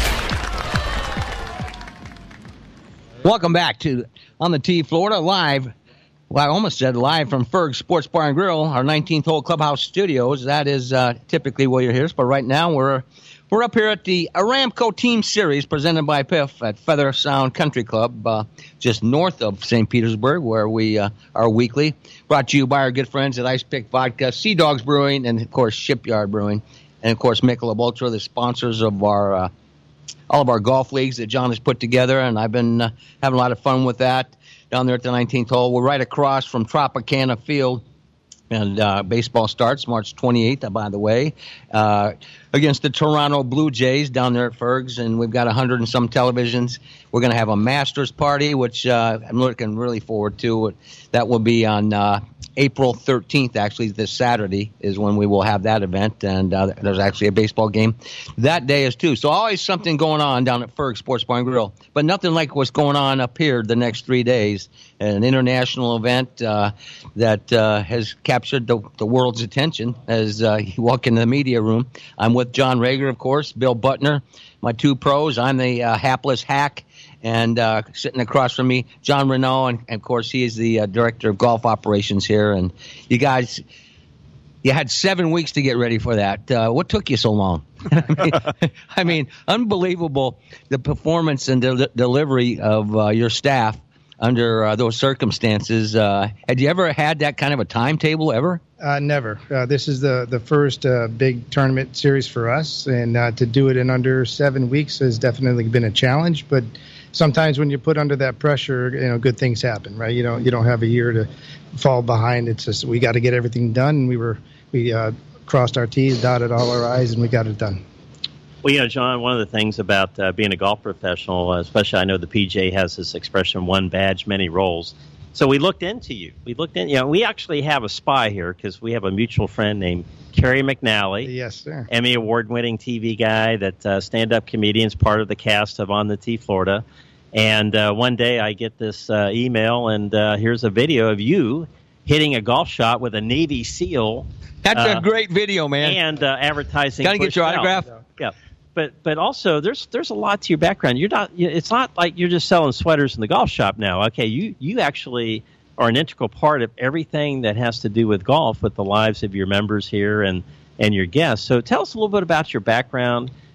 Welcome back to On the Tee Florida live. Well, I almost said live from Ferg Sports Bar and Grill, our nineteenth hole clubhouse studios. That is uh, typically where you're here, but right now we're we're up here at the Aramco Team Series presented by P I F at Feather Sound Country Club, uh, just north of Saint Petersburg, where we uh, are weekly. Brought to you by our good friends at Ice Pick Vodka, Sea Dogs Brewing, and of course Shipyard Brewing, and of course Michelob Ultra, the sponsors of our uh, all of our golf leagues that John has put together, and I've been uh, having a lot of fun with that down there at the nineteenth hole. We're right across from Tropicana Field, and uh, baseball starts March twenty-eighth, by the way, uh, against the Toronto Blue Jays down there at Ferg's, and we've got a hundred and some televisions. We're going to have a Masters party, which uh, I'm looking really forward to. That will be on uh, April thirteenth, actually, this Saturday is when we will have that event, and uh, there's actually a baseball game that day as too. So always something going on down at Ferg Sports Bar and Grill, but nothing like what's going on up here the next three days. An international event uh, that uh, has captured the, the world's attention as uh, you walk into the media room. I'm with John Rager, of course, Bill Buttner, my two pros. I'm the uh, hapless hack. And uh, sitting across from me, John Renault, and, and of course, he is the uh, director of golf operations here. And you guys, you had seven weeks to get ready for that. Uh, what took you so long? I, mean, I mean, unbelievable the performance and the delivery of uh, your staff under uh, those circumstances. Uh, had you ever had that kind of a timetable ever? Uh, never. Uh, this is the the first uh, big tournament series for us, and uh, to do it in under seven weeks has definitely been a challenge. But sometimes when you put under that pressure, you know, good things happen, right? You don't you don't have a year to fall behind. It's just we got to get everything done. And we were we uh, crossed our T's, dotted all our I's, and we got it done. Well, you know, John, one of the things about uh, being a golf professional, uh, especially I know the P G A has this expression, one badge, many roles. So we looked into you. We looked in, you know, we actually have a spy here because we have a mutual friend named Kerry McNally. Yes, sir. Emmy award-winning T V guy, that uh, stand-up comedian's part of the cast of On the Tee Florida. And uh, one day I get this uh, email, and uh, here's a video of you hitting a golf shot with a Navy SEAL. That's uh, a great video, man. And uh, advertising. Got to get your out. autograph. Yeah. But but also there's there's a lot to your background. You're not. It's not like you're just selling sweaters in the golf shop now. Okay, you you actually are an integral part of everything that has to do with golf, with the lives of your members here and and your guests. So tell us a little bit about your background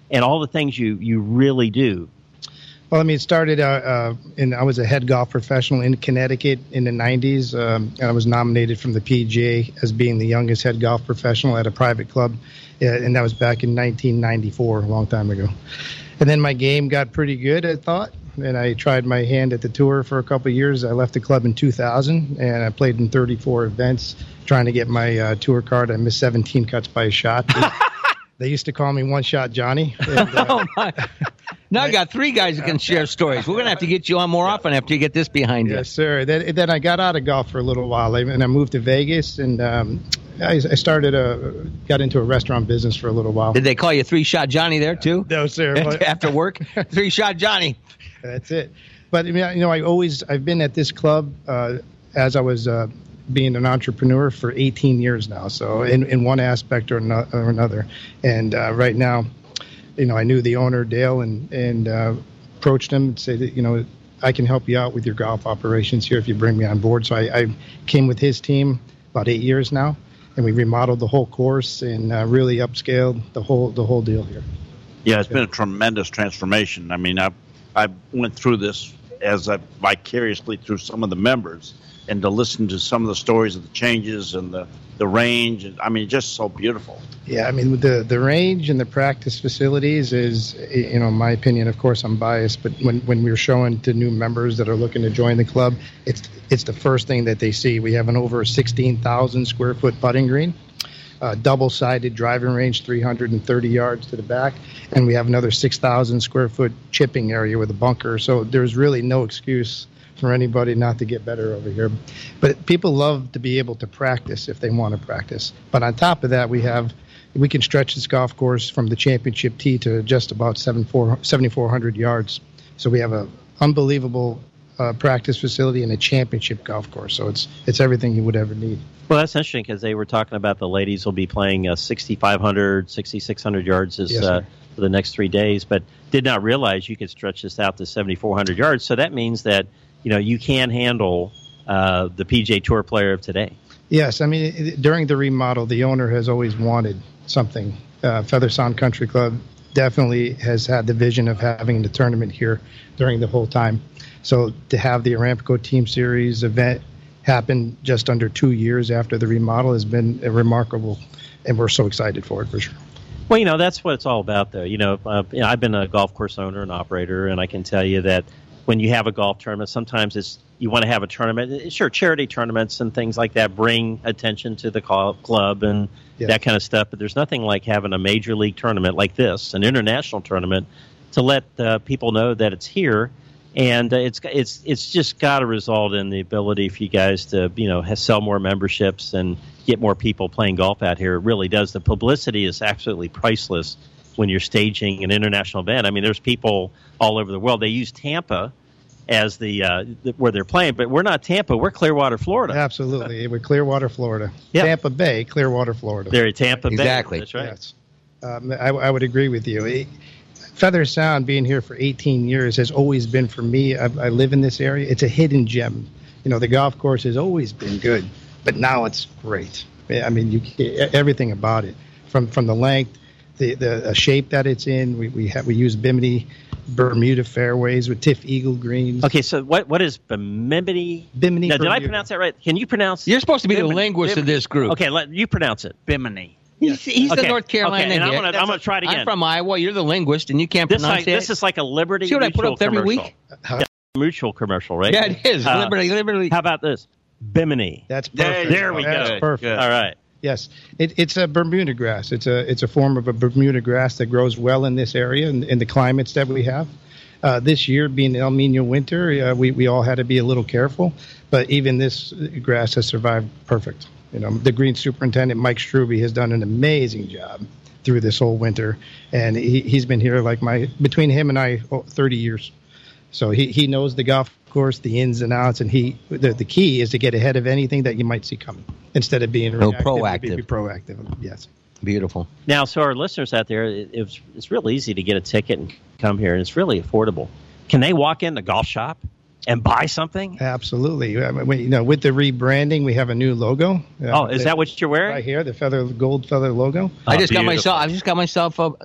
and all the things you, you really do? Well, I mean, it started, uh, uh, in, I was a head golf professional in Connecticut in the nineties, um, and I was nominated from the P G A as being the youngest head golf professional at a private club, uh, and that was back in nineteen ninety-four, a long time ago. And then my game got pretty good, I thought, and I tried my hand at the tour for a couple of years. I left the club in two thousand, and I played in thirty-four events trying to get my uh, tour card. I missed seventeen cuts by a shot. They, they used to call me One Shot Johnny. And, uh, oh, my. Now I got three guys that can share stories. We're going to have to get you on more often after you get this behind you. Yes, sir. Then, then I got out of golf for a little while, and I moved to Vegas, and um, I, I started a got into a restaurant business for a little while. Did they call you Three Shot Johnny there too? No, sir. But, after work, Three Shot Johnny. That's it. But I mean, you know, I always I've been at this club uh, as I was uh, being an entrepreneur for eighteen years now. So in, in one aspect or, no, or another, and uh, right now, you know, I knew the owner Dale and and uh, approached him and said, that, you know, I can help you out with your golf operations here if you bring me on board. So I, I came with his team about eight years now, and we remodeled the whole course and uh, really upscaled the whole the whole deal here. Yeah, it's been a tremendous transformation. I mean, I I went through this as I vicariously through some of the members, and to listen to some of the stories of the changes and the, the range. I mean, just so beautiful. Yeah, I mean, the the range and the practice facilities is, you know, in my opinion, of course, I'm biased, but when, when we're showing to new members that are looking to join the club, it's it's the first thing that they see. We have an over sixteen thousand square foot putting green, uh, double-sided driving range, three hundred thirty yards to the back, and we have another six thousand square foot chipping area with a bunker. So there's really no excuse for anybody not to get better over here. But people love to be able to practice if they want to practice. But on top of that, we have we can stretch this golf course from the championship tee to just about seventy-four hundred yards. So we have a unbelievable uh, practice facility and a championship golf course. So it's it's everything you would ever need. Well, that's interesting because they were talking about the ladies will be playing uh, sixty-five hundred, sixty-six hundred yards this, Yes, uh, for the next three days, but did not realize you could stretch this out to seventy-four hundred yards. So that means that, you know, you can handle uh, the P G A Tour player of today. Yes, I mean, it, during the remodel, the owner has always wanted something. Uh, Feather Sound Country Club definitely has had the vision of having the tournament here during the whole time. So to have the Aramco Team Series event happen just under two years after the remodel has been uh, remarkable, and we're so excited for it, for sure. Well, you know, that's what it's all about, though. You know, uh, you know, I've been a golf course owner and operator, and I can tell you that when you have a golf tournament, sometimes it's you want to have a tournament. Sure, charity tournaments and things like that bring attention to the club and yeah. that kind of stuff. But there's nothing like having a major league tournament like this, an international tournament, to let uh, people know that it's here. And uh, it's it's it's just got to result in the ability for you guys to, you know, sell more memberships and get more people playing golf out here. It really does. The publicity is absolutely priceless when you're staging an international event. I mean, there's people all over the world. They use Tampa as the, uh, the where they're playing, but we're not Tampa. We're Clearwater, Florida. Absolutely, we're Clearwater, Florida. Yep. Tampa Bay, Clearwater, Florida. There, Tampa Bay. Exactly. That's right. Yes. Um, I, I would agree with you. It, Feather Sound, being here for eighteen years, has always been, for me, I, I live in this area, it's a hidden gem. You know, the golf course has always been good, but now it's great. I mean, you everything about it, from from the length, the the shape that it's in. We we have we use Bimini Bermuda fairways with Tiff Eagle greens. Okay, so what what is Bimini? Bimini. Now, did I Bermuda. pronounce that right? Can you pronounce? You're supposed to be Bimini. the linguist Bimini. of this group. Okay, let you pronounce it. Bimini. He's, he's Okay. the North Carolina. Okay, and I'm guy. gonna- I'm gonna try it again. I'm from Iowa. You're the linguist, and you can't This pronounce like, it. this is like a Liberty See what I put Mutual up every commercial. week? Yeah, mutual commercial, right? Yeah, it is. Uh, Liberty, Liberty. How about this? Bimini. That's perfect. There we That's go. perfect. All right. Yes, it, it's a Bermuda grass. It's a it's a form of a Bermuda grass that grows well in this area and in the climates that we have. Uh, this year, being El Nino winter, uh, we we all had to be a little careful, but even this grass has survived perfect. You know, the green superintendent Mike Struby has done an amazing job through this whole winter, and he he's been here like my between him and I oh, thirty years. So he, he knows the golf course, the ins and outs, and he the, the key is to get ahead of anything that you might see coming instead of being No, reactive, proactive. Be, be proactive. Yes. Beautiful. Now, so our listeners out there, it, it's it's real easy to get a ticket and come here, and it's really affordable. Can they walk in the golf shop and buy something? Absolutely. I mean, you know, with the rebranding, we have a new logo. Uh, Oh, is that what you're wearing? Right here, the feather gold feather logo. I just got beautiful. myself. I just got myself a,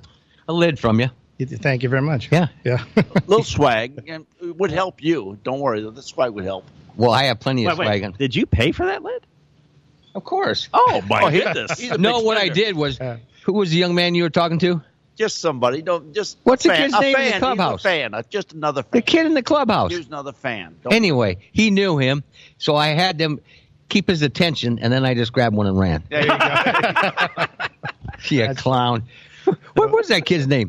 a lid from you. Thank you very much. Yeah. Yeah. A little swag and it would help you. Don't worry. The swag would help. Well, I have plenty of Wait, swag. wait. Did you pay for that lid? Of course. Oh, my Oh, he- goodness. he's a No, big what I spender. did was, who was the young man you were talking to? Just somebody. Don't just. What's the fan, kid's a name in fan. the clubhouse? He's a fan. uh, Just another fan. The kid in the clubhouse. Here's another fan. Don't Anyway, he knew him, so I had them keep his attention, and then I just grabbed one and ran. There you go. Yeah, clown. What was that kid's name?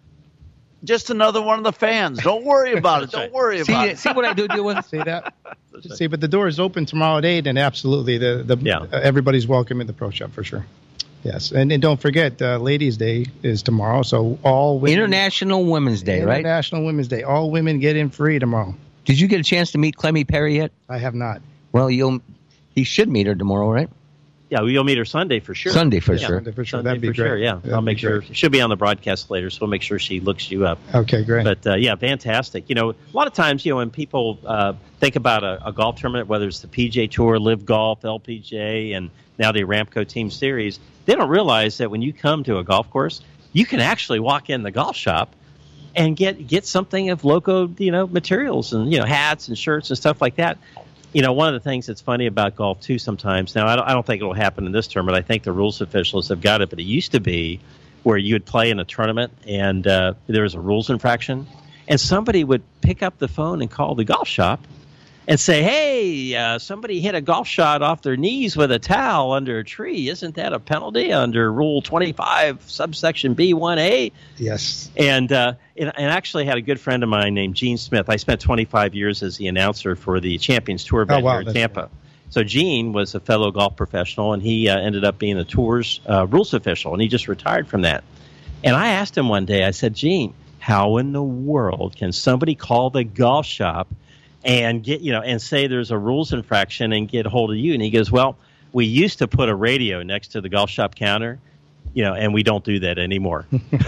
Just another one of the fans. Don't worry about it. Don't worry See, about it. see what I do deal with? See that? See, but the door is open tomorrow at eight, and absolutely, the the Yeah. uh, everybody's welcome in the pro shop for sure. Yes, and, and don't forget, uh, Ladies' Day is tomorrow, so all women, International Women's Day, right? International Women's Day. All women get in free tomorrow. Did you get a chance to meet Clemmy Perry yet? I have not. Well, you'll. He should meet her tomorrow, right? Yeah, you'll meet her Sunday for sure. Sunday for Yeah. sure. Sunday for sure. Sunday That'd be for great. sure, yeah. That'd I'll be make sure. great. She'll be on the broadcast later, so we'll make sure she looks you up. Okay, great. But, uh, yeah, fantastic. You know, a lot of times, you know, when people uh, think about a, a golf tournament, whether it's the P G A Tour, Live Golf, L P G A, and now the Aramco Team Series, they don't realize that when you come to a golf course, you can actually walk in the golf shop and get get something of local, you know, materials and, you know, hats and shirts and stuff like that. You know, one of the things that's funny about golf, too, sometimes, now I don't, I don't think it will happen in this tournament. I think the rules officials have got it, but it used to be where you would play in a tournament and uh, there was a rules infraction, and somebody would pick up the phone and call the golf shop and say, hey, uh, somebody hit a golf shot off their knees with a towel under a tree. Isn't that a penalty under Rule twenty-five, subsection B one A? Yes. And, uh, and and I actually had a good friend of mine named Gene Smith. I spent twenty-five years as the announcer for the Champions Tour event Oh, wow, here in that's Tampa. right. So Gene was a fellow golf professional, and he uh, ended up being the tour's uh, rules official, and he just retired from that. And I asked him one day, I said, Gene, how in the world can somebody call the golf shop and get, you know, and say there's a rules infraction and get a hold of you? And he goes, well, we used to put a radio next to the golf shop counter, you know, and we don't do that anymore.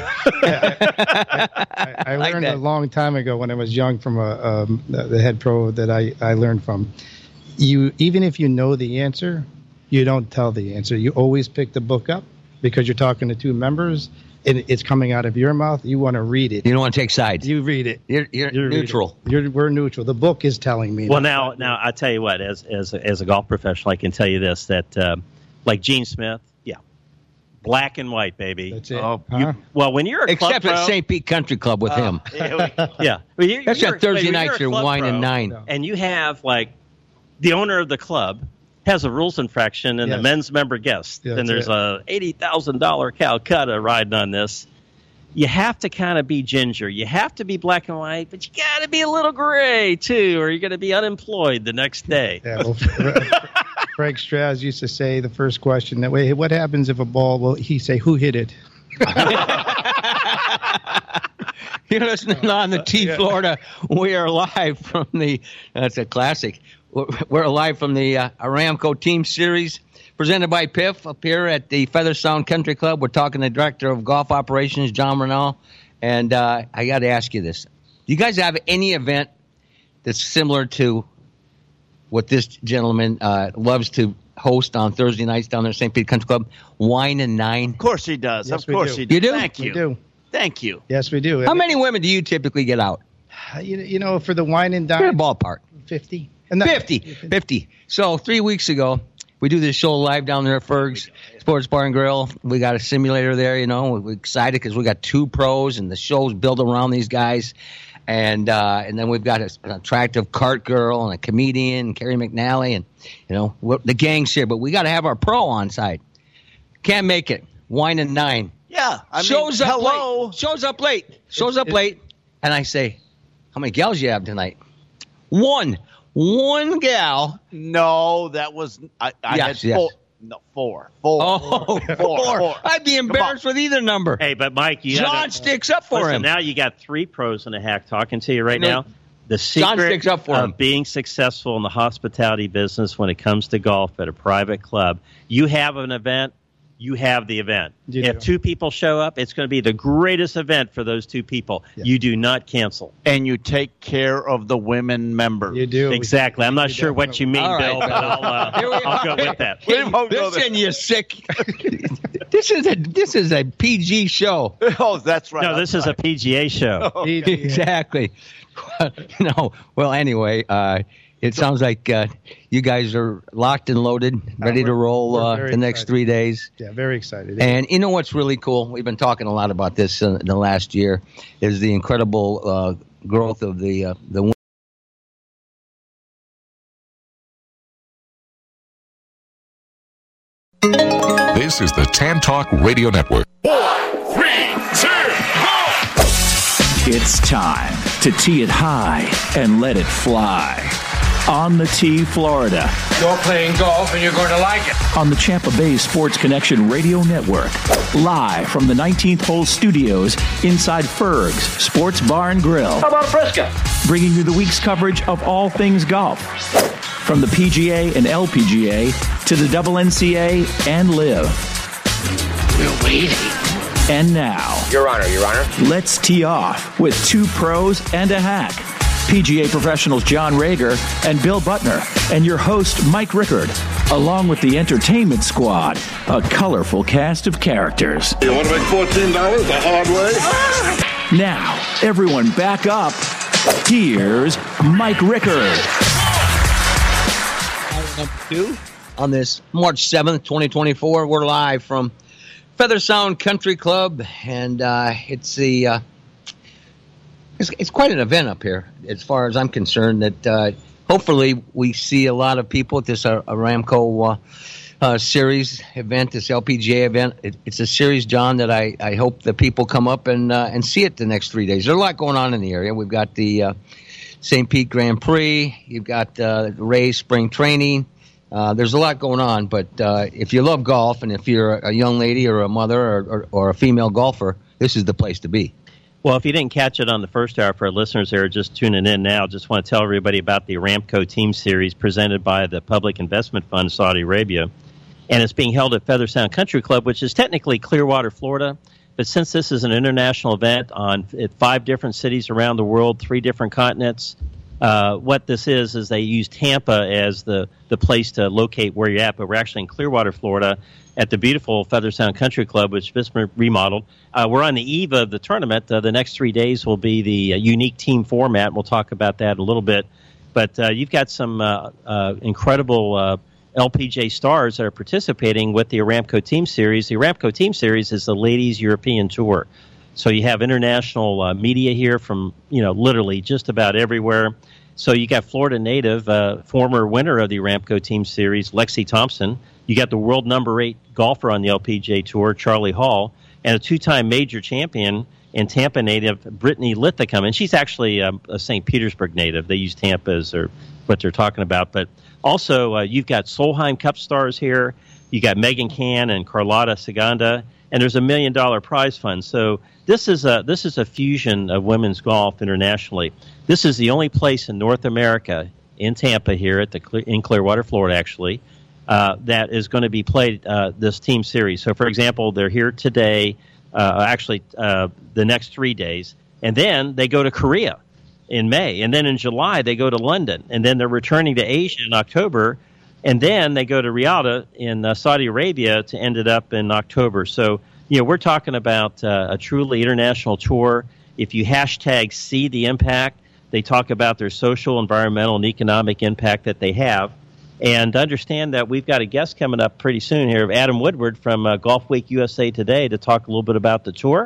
I, I like learned that. a long time ago when I was young from a, um, the head pro that I, I learned from. You even if you know the answer, you don't tell the answer. You always pick the book up because you're talking to two members. And it's coming out of your mouth. You want to read it. You don't want to take sides. You read it. You're, you're, You read neutral. it. You're, we're neutral. The book is telling me. Well, now, now I tell you what, as as a, as a golf professional, I can tell you this: that um, like Gene Smith, yeah, black and white, baby. That's it. Oh, Huh? Well, when you're a club Except at pro- Saint Pete Country Club with him. yeah, well, you're, That's you're, that Thursday when nights you're a you're club wine and pro, nine. and you have like the owner of the club has a rules infraction and Yes. the men's member guest, Yeah, and that's there's it. a eighty thousand dollar Calcutta riding on this. You have to kind of be ginger. You have to be black and white, but you got to be a little gray too, or you're going to be unemployed the next day. Yeah, well, Frank Straz used to say the first question that way, hey, what happens if a ball, well, he say, who hit it? You're listening on the T Florida. We are live from the, that's a classic. We're, we're live from the uh, Aramco Team Series presented by P I F up here at the Feather Sound Country Club. We're talking to the Director of Golf Operations, John Renal. And uh, I got to ask you this. Do you guys have any event that's similar to what this gentleman uh, loves to host on Thursday nights down there at Saint Pete Country Club? Wine and Nine? Of course he does. Yes, of we course do. he does. You do? Thank We you. do. Thank you. Yes, we do. How many women do you typically get out? You, you know, for the wine and You're in dine, the ballpark. fifty. And that- fifty. fifty. So three weeks ago, we do this show live down there at Ferg's Sports Bar and Grill. We got a simulator there, you know. We're excited because we got two pros, and the show's built around these guys. And uh, and then we've got a, an attractive cart girl and a comedian, Carrie McNally, and, you know, we're, the gang's here. But we got to have our pro on side. Can't make it. Wine and Nine. Yeah. I mean, Shows up hello. late. Shows up late. Shows up it's- late. And I say, how many gals you have tonight? One. One gal. No, that was I. I Yes, had yes. four. No, four. Four. Oh, four. four. Four. I'd be embarrassed with either number. Hey, but Mike, you John gotta, sticks up for listen, him. Now you got three pros and a hack talking to you right I know. now. The John secret sticks up for of him. being successful in the hospitality business when it comes to golf at a private club, you have an event, you have the event. You if do. two people show up, it's going to be the greatest event for those two people. Yeah. You do not cancel. And you take care of the women members. You do. Exactly. I'm not You sure what you mean, All right, Bill, but I'll, uh, Here we I'll are. go with that. We won't go Listen, there. you sick. this is a this is a P G show. Oh, that's right. No, this is a P G A show. P G A. Exactly. no. Well, anyway, uh, it sounds like uh, you guys are locked and loaded, ready to we're- roll we're uh, very the next excited. three days. Yeah, very excited. And you know what's really cool? We've been talking a lot about this in the last year. Is the incredible uh, growth of the uh, the. This is the Tan Talk Radio Network. It's time to tee it high and let it fly. On the Tee, Florida. You're playing golf and you're going to like it. On the Champa Bay Sports Connection Radio Network. Live from the nineteenth Hole Studios inside Ferg's Sports Bar and Grill. How about Frisco? Bringing you the week's coverage of all things golf. From the P G A and L P G A to the Double N C A and Live. We're waiting. And now, Your Honor, Your Honor. let's tee off with two pros and a hack. P G A professionals John Rager and Bill Butner, and your host Mike Rickard, along with the entertainment squad, a colorful cast of characters. You want to make fourteen dollars the hard way? Now, everyone back up. Here's Mike Rickard. Number two on this March seventh, twenty twenty-four. We're live from Feather Sound Country Club, and uh, it's the uh, it's, it's quite an event up here, as far as I'm concerned. That uh, hopefully we see a lot of people at this uh, Aramco uh, uh, Series event, this L P G A event. It, it's a series, John, that I, I hope that people come up and uh, and see it the next three days. There's a lot going on in the area. We've got the uh, Saint Pete Grand Prix. You've got uh, Ray's spring training. Uh, there's a lot going on, but uh, if you love golf and if you're a young lady or a mother or, or, or a female golfer, this is the place to be. Well, if you didn't catch it on the first hour for our listeners that are just tuning in now, just want to tell everybody about the Aramco Team Series presented by the Public Investment Fund of Saudi Arabia. And it's being held at Feather Sound Country Club, which is technically Clearwater, Florida. But since this is an international event on at five different cities around the world, three different continents, uh, what this is is they use Tampa as the, the place to locate where you're at. But we're actually in Clearwater, Florida, at the beautiful Feather Sound Country Club, which has been remodeled. Uh, we're on the eve of the tournament. Uh, the next three days will be the uh, unique team format. We'll talk about that a little bit. But uh, you've got some uh, uh, incredible uh, L P G A stars that are participating with the Aramco Team Series. The Aramco Team Series is the Ladies European Tour. So you have international uh, media here from, you know, literally just about everywhere. So you got Florida native, uh, former winner of the Aramco Team Series, Lexi Thompson. You got the world number eight golfer on the L P G A Tour, Charlie Hall, and a two-time major champion and Tampa native, Brittany Lithicum. And she's actually um, a Saint Petersburg native. They use Tampa as their, what they're talking about. But also, uh, you've got Solheim Cup stars here. You got Megan Can and Carlotta Saganda. And there's a million-dollar prize fund. So this is a this is a fusion of women's golf internationally. This is the only place in North America, in Tampa here at the in Clearwater, Florida, actually, uh, that is going to be played uh, this team series. So, for example, they're here today, uh, actually uh, the next three days, and then they go to Korea in May, and then in July they go to London, and then they're returning to Asia in October. And then they go to Riyadh in uh, Saudi Arabia to end it up in October. So, you know, we're talking about uh, a truly international tour. If you hashtag see the impact, they talk about their social, environmental, and economic impact that they have. And understand that we've got a guest coming up pretty soon here, Adam Woodward from uh, Golf Week U S A Today, to talk a little bit about the tour.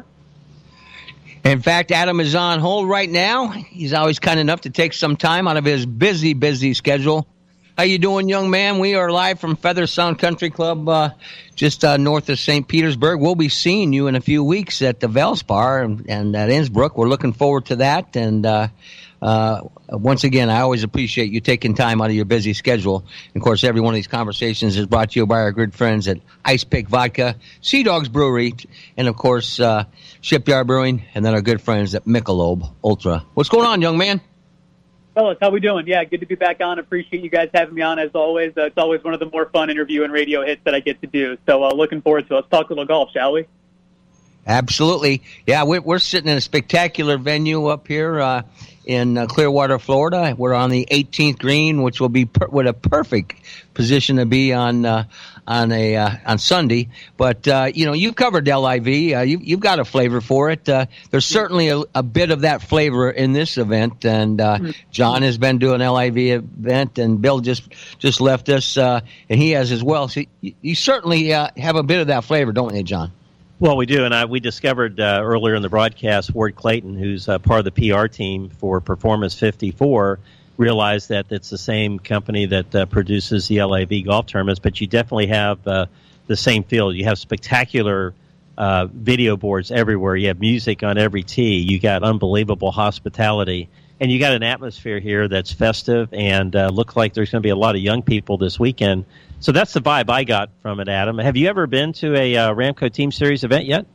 In fact, Adam is on hold right now. He's always kind enough to take some time out of his busy, busy schedule. How you doing, young man? We are live from Feather Sound Country Club, uh, just uh, north of Saint Petersburg. We'll be seeing you in a few weeks at the Valspar and, and at Innsbruck. We're looking forward to that. And uh, uh, once again, I always appreciate you taking time out of your busy schedule. And of course, every one of these conversations is brought to you by our good friends at Ice Pick Vodka, Sea Dogs Brewery, and of course, uh, Shipyard Brewing, and then our good friends at Michelob Ultra. What's going on, young man? Fellas, how we doing? Yeah, good to be back on. Appreciate you guys having me on as always. Uh, it's always one of the more fun interview and radio hits that I get to do. So uh, looking forward to it. Let's talk a little golf, shall we? Absolutely. Yeah, we're, we're sitting in a spectacular venue up here uh, in uh, Clearwater, Florida. We're on the eighteenth green, which will be per- with a perfect position to be on uh, on a uh, on Sunday. But uh, you know, you've covered L I V. Uh, you, you've got a flavor for it. Uh, there's certainly a, a bit of that flavor in this event. And uh, John has been doing an L I V event, and Bill just just left us, uh, and he has as well. So you, you certainly uh, have a bit of that flavor, don't you, John? Well, we do, and I, we discovered uh, earlier in the broadcast, Ward Clayton, who's uh, part of the P R team for Performance fifty-four, realized that it's the same company that uh, produces the L I V golf tournaments, but you definitely have uh, the same feel. You have spectacular uh, video boards everywhere. You have music on every tee. You got unbelievable hospitality, and you got an atmosphere here that's festive, and uh, looks like there's going to be a lot of young people this weekend. So that's the vibe I got from it, Adam. Have you ever been to a uh, Ramco Team Series event yet?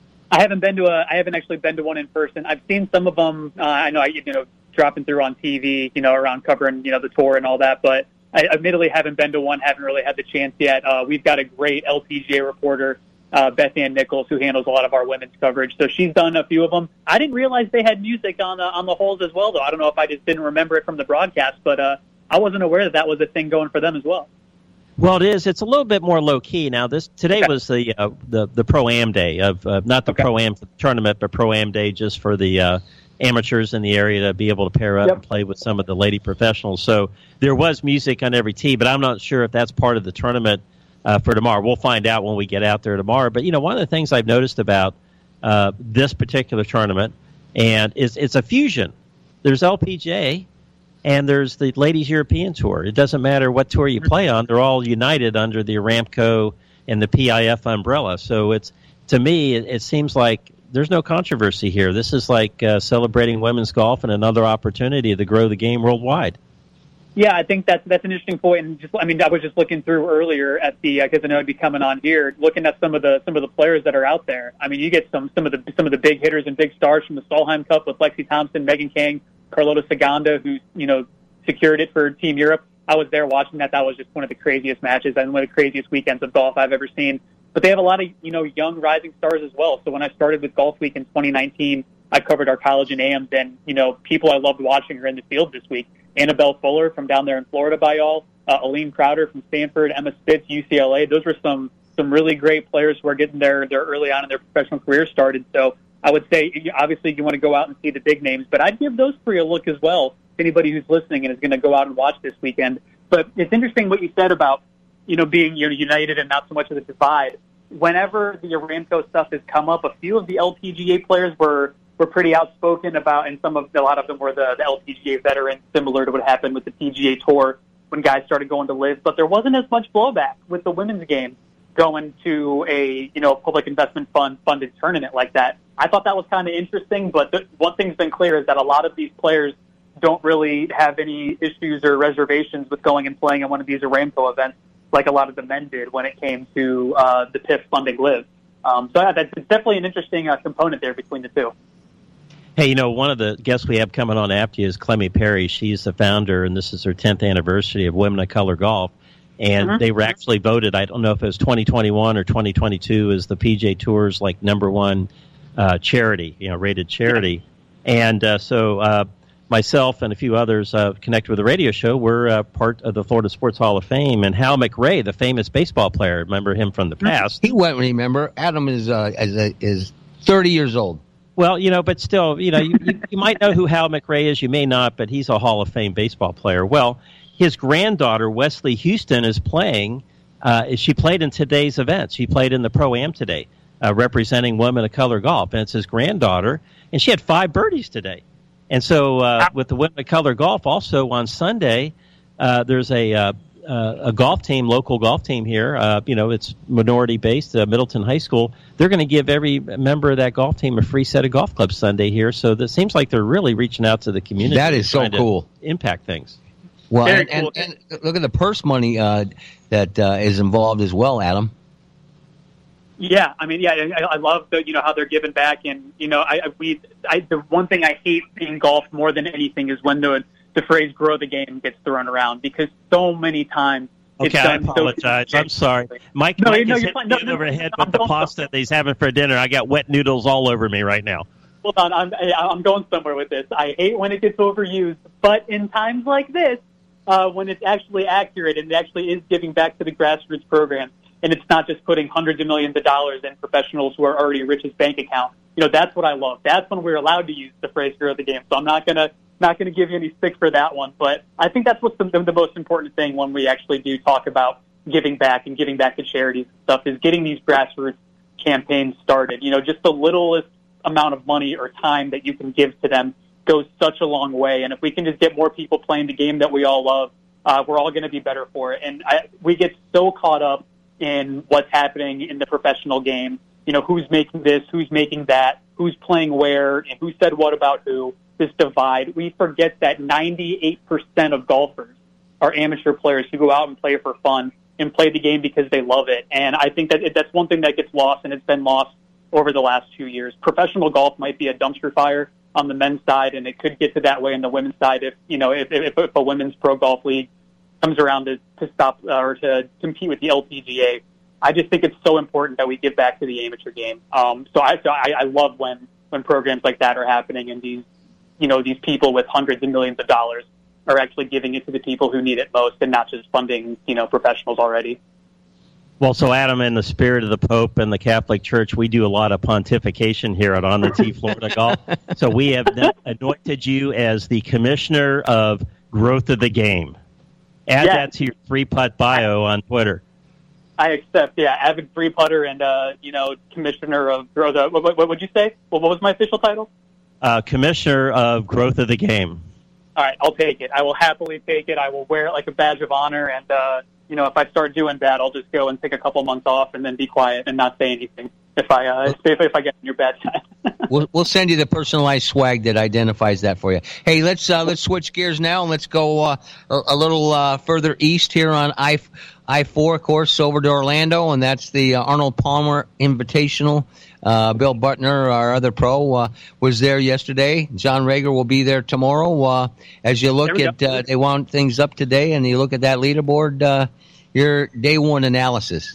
I haven't been to a. I haven't actually been to one in person. I've seen some of them. Uh, I know, I, you know, dropping through on T V, you know, around covering, you know, the tour and all that. But I admittedly haven't been to one. Haven't really had the chance yet. Uh, we've got a great L P G A reporter, uh, Beth Ann Nichols, who handles a lot of our women's coverage. So she's done a few of them. I didn't realize they had music on the on the holes as well, though. I don't know if I just didn't remember it from the broadcast, but uh, I wasn't aware that that was a thing going for them as well. Well, it is. It's a little bit more low key now. This today okay. was the uh, the the Pro-Am day of uh, not the okay. Pro-Am tournament, but Pro-Am day just for the uh, amateurs in the area to be able to pair up yep. and play with some of the lady professionals. So there was music on every tee, but I'm not sure if that's part of the tournament uh, for tomorrow. We'll find out when we get out there tomorrow. But you know, one of the things I've noticed about uh, this particular tournament, and is it's a fusion. There's L P G A. And there's the Ladies European Tour. It doesn't matter what tour you play on; they're all united under the Aramco and the P I F umbrella. So it's to me, it, it seems like there's no controversy here. This is like uh, celebrating women's golf and another opportunity to grow the game worldwide. Yeah, I think that's that's an interesting point. And just, I mean, I was just looking through earlier at the because I know I'd be coming on here, looking at some of the some of the players that are out there. I mean, you get some some of the some of the big hitters and big stars from the Solheim Cup with Lexi Thompson, Megan Kang, Carlota Saganda, who, you know, secured it for Team Europe. I was there watching that. That was just one of the craziest matches and one of the craziest weekends of golf I've ever seen. But they have a lot of, you know, young rising stars as well. So when I started with Golf Week in twenty nineteen, I covered our college and A Ms, and, you know, people I loved watching are in the field this week. Annabelle Fuller from down there in Florida by y'all, uh, Aline Crowder from Stanford, Emma Spitz, U C L A. Those were some some really great players who are getting their, their early on in their professional career started. So I would say, obviously, you want to go out and see the big names, but I'd give those three a look as well, anybody who's listening and is going to go out and watch this weekend. But it's interesting what you said about, you know, being you know, united and not so much of a divide. Whenever the Aramco stuff has come up, a few of the L P G A players were, were pretty outspoken about, and some of a lot of them were the, the L P G A veterans, similar to what happened with the P G A Tour when guys started going to live. But there wasn't as much blowback with the women's game going to a, you know, public investment fund funded tournament like that. I thought that was kind of interesting, but th- one thing's been clear is that a lot of these players don't really have any issues or reservations with going and playing in one of these Aramco events like a lot of the men did when it came to uh, the P I F funding live. Um, so yeah, that's definitely an interesting uh, component there between the two. Hey, you know, one of the guests we have coming on after you is Clemmy Perry. She's the founder, and this is her tenth anniversary of Women of Color Golf. And mm-hmm. they were actually voted, I don't know if it was twenty twenty-one or twenty twenty-two, as the P G A Tour's like number one uh, charity, you know, rated charity. Yeah. And uh, so uh, myself and a few others uh, connected with the radio show were uh, part of the Florida Sports Hall of Fame. And Hal McRae, the famous baseball player, remember him from the past? He won't remember. Adam is uh, is, uh, is thirty years old. Well, you know, but still, you know, you, you, you might know who Hal McRae is. You may not, but he's a Hall of Fame baseball player. Well, his granddaughter, Wesley Houston, is playing. Uh, she played in today's event. She played in the Pro-Am today, uh, representing Women of Color Golf. And it's his granddaughter, and she had five birdies today. And so uh, with the Women of Color Golf, also on Sunday, uh, there's a uh, uh, a golf team, local golf team here. Uh, you know, it's minority-based, uh, Middleton High School. They're going to give every member of that golf team a free set of golf clubs Sunday here. So it seems like they're really reaching out to the community. That is so cool. Impact things. Well, and, cool. and, and look at the purse money uh, that uh, is involved as well, Adam. Yeah, I mean, yeah, I, I love the, you know, how they're giving back, and you know, I, I we I, the one thing I hate in golf more than anything is when the the phrase "grow the game" gets thrown around because so many times. Okay, I apologize. So I'm sorry. Mike, no, Mike no, is you're hitting fine. me No, no, over the head no, with the no, pasta that he's having for dinner. I got wet noodles all over me right now. Hold on, I'm, I'm going somewhere with this. I hate when it gets overused, but in times like this, uh, when it's actually accurate and it actually is giving back to the grassroots program, and it's not just putting hundreds of millions of dollars in professionals who are already rich as bank account, you know, that's what I love. That's when we're allowed to use the phrase "grow the game." So I'm not gonna not gonna give you any stick for that one, but I think that's what's the, the most important thing when we actually do talk about giving back and giving back to charities and stuff is getting these grassroots campaigns started. You know, just the littlest amount of money or time that you can give to them goes such a long way. And if we can just get more people playing the game that we all love, uh, we're all going to be better for it. And I, we get so caught up in what's happening in the professional game. You know, who's making this, who's making that, who's playing where, and who said what about who, this divide. We forget that ninety-eight percent of golfers are amateur players who go out and play for fun and play the game because they love it. And I think that it, that's one thing that gets lost, and it's been lost over the last two years. Professional golf might be a dumpster fire on the men's side, and it could get to that way on the women's side if, you know, if, if, if a women's pro golf league comes around to, to stop uh, or to compete with the L P G A. I just think it's so important that we give back to the amateur game. Um, so I, so I, I love when, when programs like that are happening and these, you know, these people with hundreds of millions of dollars are actually giving it to the people who need it most and not just funding, you know, professionals already. Well, so Adam, in the spirit of the Pope and the Catholic Church, we do a lot of pontification here at On the Tee Florida Golf. So we have anointed you as the commissioner of growth of the game. Add yeah. that to your three-putt bio on Twitter. I accept, yeah, avid three-putter and, uh, you know, commissioner of growth. What, what, what would you say? Well, what was my official title? Uh, commissioner of growth of the game. All right, I'll take it. I will happily take it. I will wear it like a badge of honor. And, uh, you know, if I start doing bad, I'll just go and take a couple months off and then be quiet and not say anything if I uh, if, if I get in your bad side. we'll we'll send you the personalized swag that identifies that for you. Hey, let's uh, let's switch gears now and let's go uh, a, a little uh, further east here on I I four, of course, over to Orlando, and that's the uh, Arnold Palmer Invitational. Uh, Bill Butner, our other pro, uh, was there yesterday. John Rager will be there tomorrow. Uh, as you look at, uh, they wound things up today, and you look at that leaderboard, uh, your day one analysis.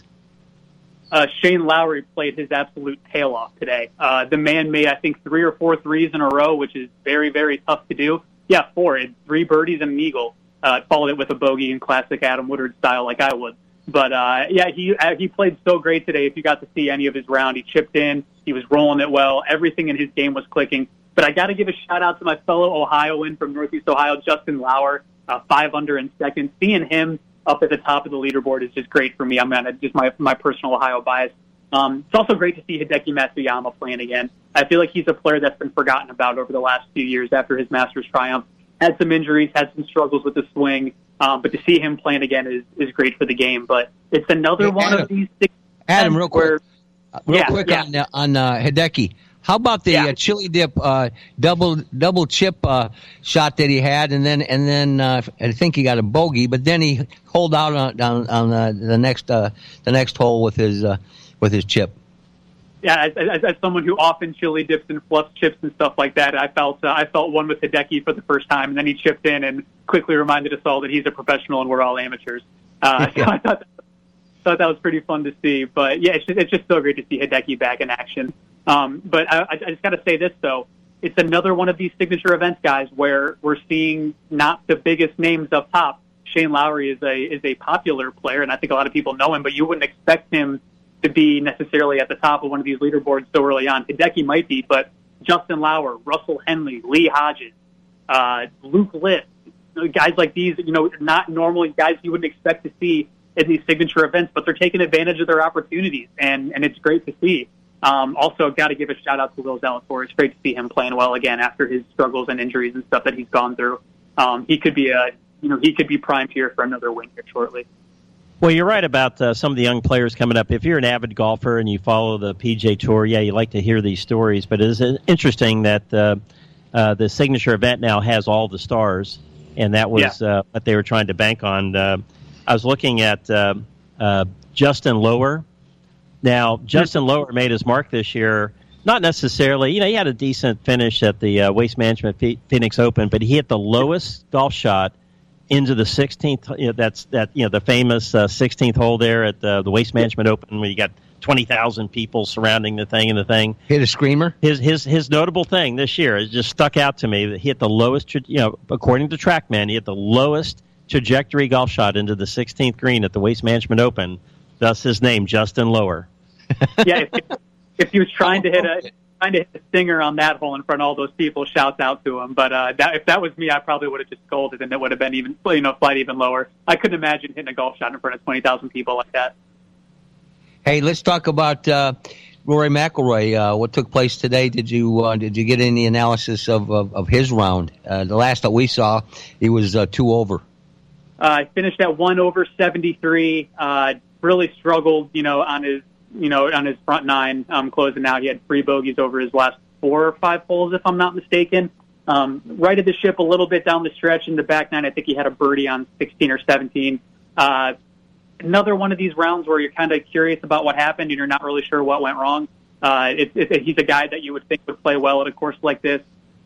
Uh, Shane Lowry played his absolute tail off today. Uh, the man made, I think, three or four threes in a row, which is very, very tough to do. Yeah, four. It, three birdies and an eagle. Uh, followed it with a bogey in classic Adam Woodard style like I would. But, uh, yeah, he uh, he played so great today. If you got to see any of his round, he chipped in. He was rolling it well. Everything in his game was clicking. But I got to give a shout-out to my fellow Ohioan from Northeast Ohio, Justin Lauer, uh, five under in second. Seeing him up at the top of the leaderboard is just great for me. I'm on just my, my personal Ohio bias. Um, it's also great to see Hideki Matsuyama playing again. I feel like he's a player that's been forgotten about over the last few years after his Masters triumph. Had some injuries, had some struggles with the swing, um, but to see him playing again is, is great for the game. But it's another hey, one Adam, of these six Adam, real quick, where, real yeah, quick yeah. on uh, on uh, Hideki. How about the Yeah. uh, chili dip uh, double double chip uh, shot that he had, and then and then uh, I think he got a bogey, but then he holed out on on, on uh, the next uh, the next hole with his uh, with his chip. Yeah, as, as, as someone who often chili dips and fluffs chips and stuff like that, I felt uh, I felt one with Hideki for the first time, and then he chipped in and quickly reminded us all that he's a professional and we're all amateurs. Uh, so I thought that, thought that was pretty fun to see. But yeah, it's just, it's just so great to see Hideki back in action. Um, but I, I just got to say this though, it's another one of these signature events, guys, where we're seeing not the biggest names up top. Shane Lowry is a is a popular player, and I think a lot of people know him, but you wouldn't expect him to be necessarily at the top of one of these leaderboards so early on. Hideki might be, but Justin Lauer, Russell Henley, Lee Hodges, uh, Luke List, guys like these, you know, not normally guys you wouldn't expect to see in these signature events, but they're taking advantage of their opportunities, and, and it's great to see. Um, also, got to give a shout out to Will Zalatoris. It's great to see him playing well again after his struggles and injuries and stuff that he's gone through. Um, he could be a, you know, he could be primed here for another win here shortly. Well, you're right about uh, some of the young players coming up. If you're an avid golfer and you follow the P G A Tour, yeah, you like to hear these stories. But it is interesting that uh, uh, the signature event now has all the stars, and that was yeah. uh, what they were trying to bank on. Uh, I was looking at uh, uh, Justin Lower. Now, Justin Lower made his mark this year Not necessarily. You know, he had a decent finish at the uh, Waste Management Phoenix Open, but he hit the lowest golf shot into the sixteenth. You know, that's that. You know, the famous uh, sixteenth hole there at the, the Waste Management Open, where you got twenty thousand people surrounding the thing and the thing. Hit a screamer. His his his notable thing this year, it just stuck out to me that he hit the lowest. You know, according to TrackMan, he hit the lowest trajectory golf shot into the sixteenth green at the Waste Management Open. Thus, his name, Justin Lower. Yeah. If, if he was trying to hit a trying to hit a stinger on that hole in front of all those people, shouts out to him. But uh, that, if that was me, I probably would have just scolded, and it would have been even, you know, flight even lower. I couldn't imagine hitting a golf shot in front of twenty thousand people like that. Hey, let's talk about uh, Rory McIlroy. Uh, what took place today? Did you uh, did you get any analysis of of, of his round? Uh, the last that we saw, he was uh, two over. I uh, finished at one over seventy-three. Uh, really struggled, you know, on his. you know, on his front nine, um, closing out. He had three bogeys over his last four or five holes, if I'm not mistaken. Um, righted the ship a little bit down the stretch in the back nine. I think he had a birdie on sixteen or seventeen. Uh, another one of these rounds where you're kind of curious about what happened and you're not really sure what went wrong. Uh, it, it, he's a guy that you would think would play well at a course like this.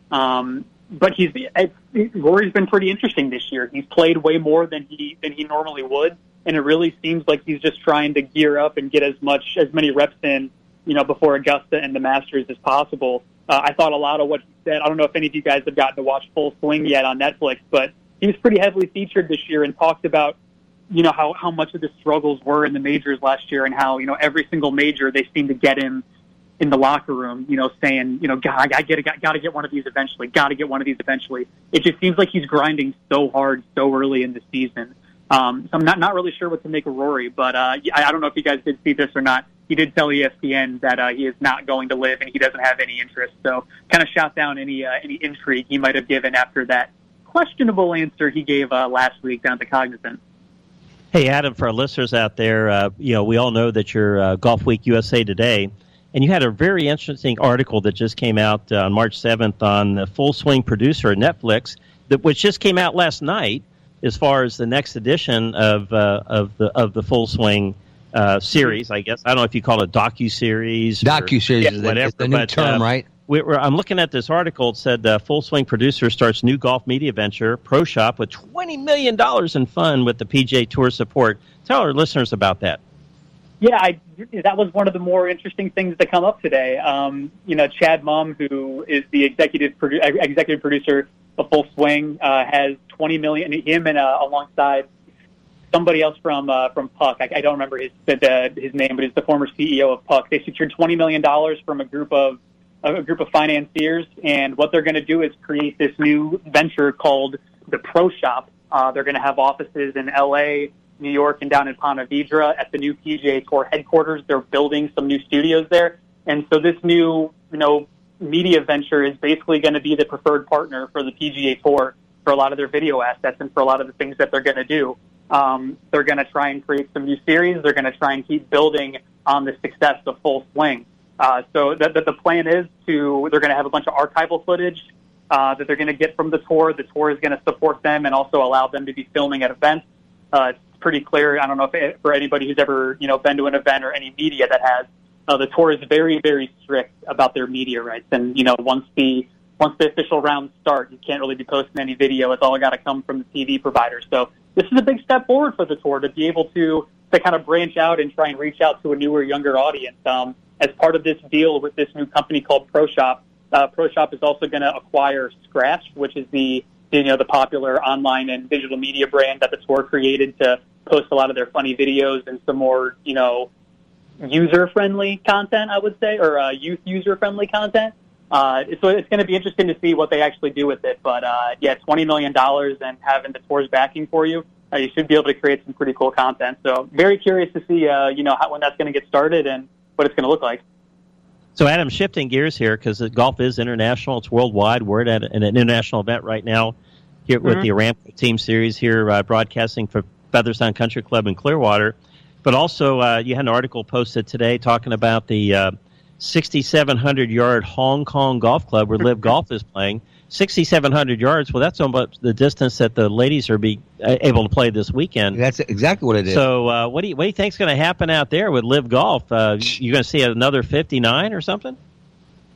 Um, but he's, it, Rory's been pretty interesting this year. He's played way more than he, than he normally would. And it really seems like he's just trying to gear up and get as much, as many reps in, you know, before Augusta and the Masters as possible. Uh, I thought a lot of what he said. I don't know if any of you guys have gotten to watch Full Swing yet on Netflix, but he was pretty heavily featured this year and talked about, you know, how, how much of the struggles were in the majors last year and how, you know, every single major they seemed to get him in the locker room, you know, saying, you know, God, I get, got to get one of these eventually, got to get one of these eventually. It just seems like he's grinding so hard so early in the season. Um, so I'm not, not really sure what to make of Rory, but uh, I, I don't know if you guys did see this or not. He did tell E S P N that uh, he is not going to live and he doesn't have any interest. So kind of shot down any uh, any intrigue he might have given after that questionable answer he gave uh, last week down to Cognizant. Hey, Adam, for our listeners out there, uh, you know, we all know that you're uh, Golf Week U S A Today, and you had a very interesting article that just came out uh, on March seventh on the Full Swing producer at Netflix, that which just came out last night. As far as the next edition of uh, of the of the Full Swing uh, series, I guess I don't know if you call it docu-series. Docu-series is whatever, the new but, term, uh, right? We, we're, I'm looking at this article. It said uh, Full Swing producer starts new golf media venture, Pro Shop, with twenty million dollars in fun with the P G A Tour support. Tell our listeners about that. Yeah, I, that was one of the more interesting things to come up today. Um, you know, Chad Mumm, who is the executive produ- executive producer of Full Swing, uh, has twenty million. Him and uh, alongside somebody else from uh, from Puck. I, I don't remember his the, his name, but he's the former C E O of Puck. They secured twenty million dollars from a group of a group of financiers, and what they're going to do is create this new venture called the Pro Shop. Uh, they're going to have offices in L A, New York, and down in Ponte Vedra at the new P G A Tour headquarters. They're building some new studios there, and so this new, you know, media venture is basically going to be the preferred partner for the P G A Tour for a lot of their video assets and for a lot of the things that they're going to do. Um, they're going to try and create some new series. They're going to try and keep building on the success of Full Swing. Uh, so that the, the plan is to, they're going to have a bunch of archival footage uh, that they're going to get from the tour. The tour is going to support them and also allow them to be filming at events. Uh, it's pretty clear. I don't know if it, for anybody who's ever, you know, been to an event or any media that has, uh, the tour is very, very strict about their media rights. And, you know, once the, once the official rounds start, you can't really be posting any video. It's all got to come from the T V provider. So this is a big step forward for the tour to be able to, to kind of branch out and try and reach out to a newer, younger audience. Um, as part of this deal with this new company called Pro Shop, uh, Pro Shop is also going to acquire Scratch, which is the, you know, the popular online and digital media brand that the tour created to post a lot of their funny videos and some more, you know, user-friendly content, I would say, or uh, youth user-friendly content. Uh, so it's going to be interesting to see what they actually do with it. But, uh, yeah, twenty million dollars and having the tour's backing for you, uh, you should be able to create some pretty cool content. So very curious to see, uh, you know, how, when that's going to get started and what it's going to look like. So, Adam, shifting gears here, because golf is international. It's worldwide. We're at an international event right now here mm-hmm. with the Aramco Team Series here uh, broadcasting for Featherstone Country Club in Clearwater. But also, uh, you had an article posted today talking about the uh, sixty-seven hundred yard Hong Kong Golf Club where Live Golf is playing. sixty-seven hundred yards, well, that's almost the distance that the ladies are be uh, able to play this weekend. That's exactly what it is. So uh, what do you what do you think is going to happen out there with Live Golf? Uh, you're going to see another fifty-nine or something?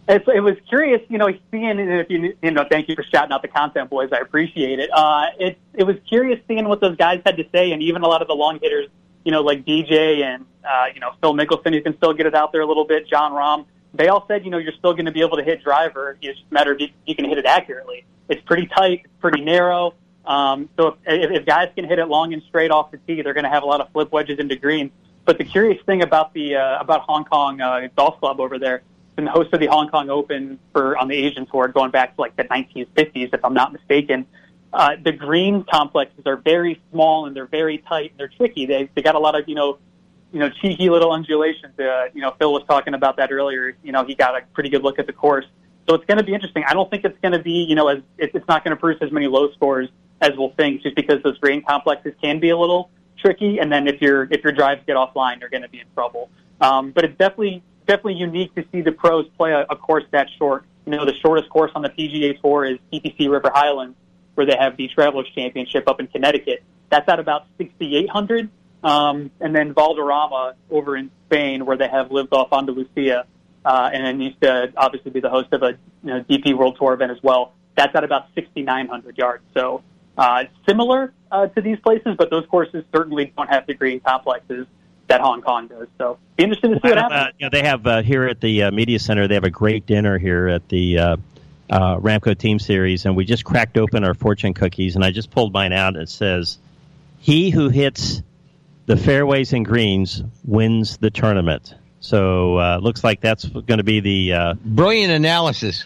It's, it was curious, you know, seeing, and if you, you know, thank you for shouting out the content, boys. I appreciate it. Uh, it, it was curious seeing what those guys had to say, and even a lot of the long hitters, you know, like D J and, uh, you know, Phil Mickelson, who can still get it out there a little bit, John Rahm. They all said, you know, you're still going to be able to hit driver. It's just a matter of if you can hit it accurately. It's pretty tight, it's pretty narrow. Um, so if, if guys can hit it long and straight off the tee, they're going to have a lot of flip wedges into green. But the curious thing about the uh, about Hong Kong uh, Golf Club over there, been the host of the Hong Kong Open for on the Asian Tour going back to like the nineteen fifties, if I'm not mistaken. Uh, the green complexes are very small and they're very tight and they're tricky. They they got a lot of you know, you know cheeky little undulations. Uh, you know, Phil was talking about that earlier. You know, he got a pretty good look at the course, so it's going to be interesting. I don't think it's going to be you know as it's not going to produce as many low scores as we'll think, just because those green complexes can be a little tricky. And then if your if your drives get offline, you're going to be in trouble. Um, but it's definitely. Definitely unique to see the pros play a, a course that short. You know, the shortest course on the P G A Tour is T P C River Highlands, where they have the Travelers Championship up in Connecticut. That's at about sixty-eight hundred. Um, and then Valderrama over in Spain, where they have Live Golf Andalusia, uh, and then used to obviously be the host of a you know, D P World Tour event as well. That's at about sixty-nine hundred yards. So uh, similar uh, to these places, but those courses certainly don't have the green complexes that Hong Kong does. So be interesting to see what happens. Uh, you know, they have uh, here at the uh, Media Center, they have a great dinner here at the uh, uh, Ramco Team Series, and we just cracked open our fortune cookies, and I just pulled mine out. It says, he who hits the fairways and greens wins the tournament. So uh, looks like that's going to be the uh, brilliant analysis.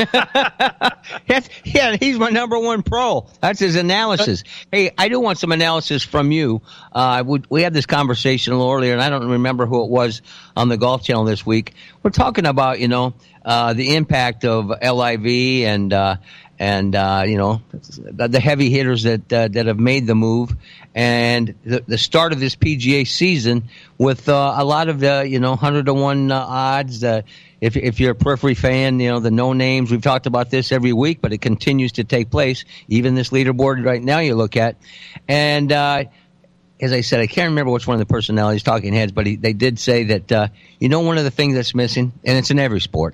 That's, yeah, he's my number one pro. That's his analysis. Hey, I do want some analysis from you. Uh, we, we had this conversation a little earlier, and I don't remember who it was on the Golf Channel this week. We're talking about you know uh, the impact of L I V and uh, and uh, you know the, the heavy hitters that uh, that have made the move, and the, the start of this P G A season with uh, a lot of the you know hundred to one uh, odds. Uh, if if you're a periphery fan, you know the no names. We've talked about this every week, but it continues to take place. Even this leaderboard right now, you look at, and uh, as I said, I can't remember which one of the personalities, talking heads, but he, they did say that uh, you know one of the things that's missing, and it's in every sport.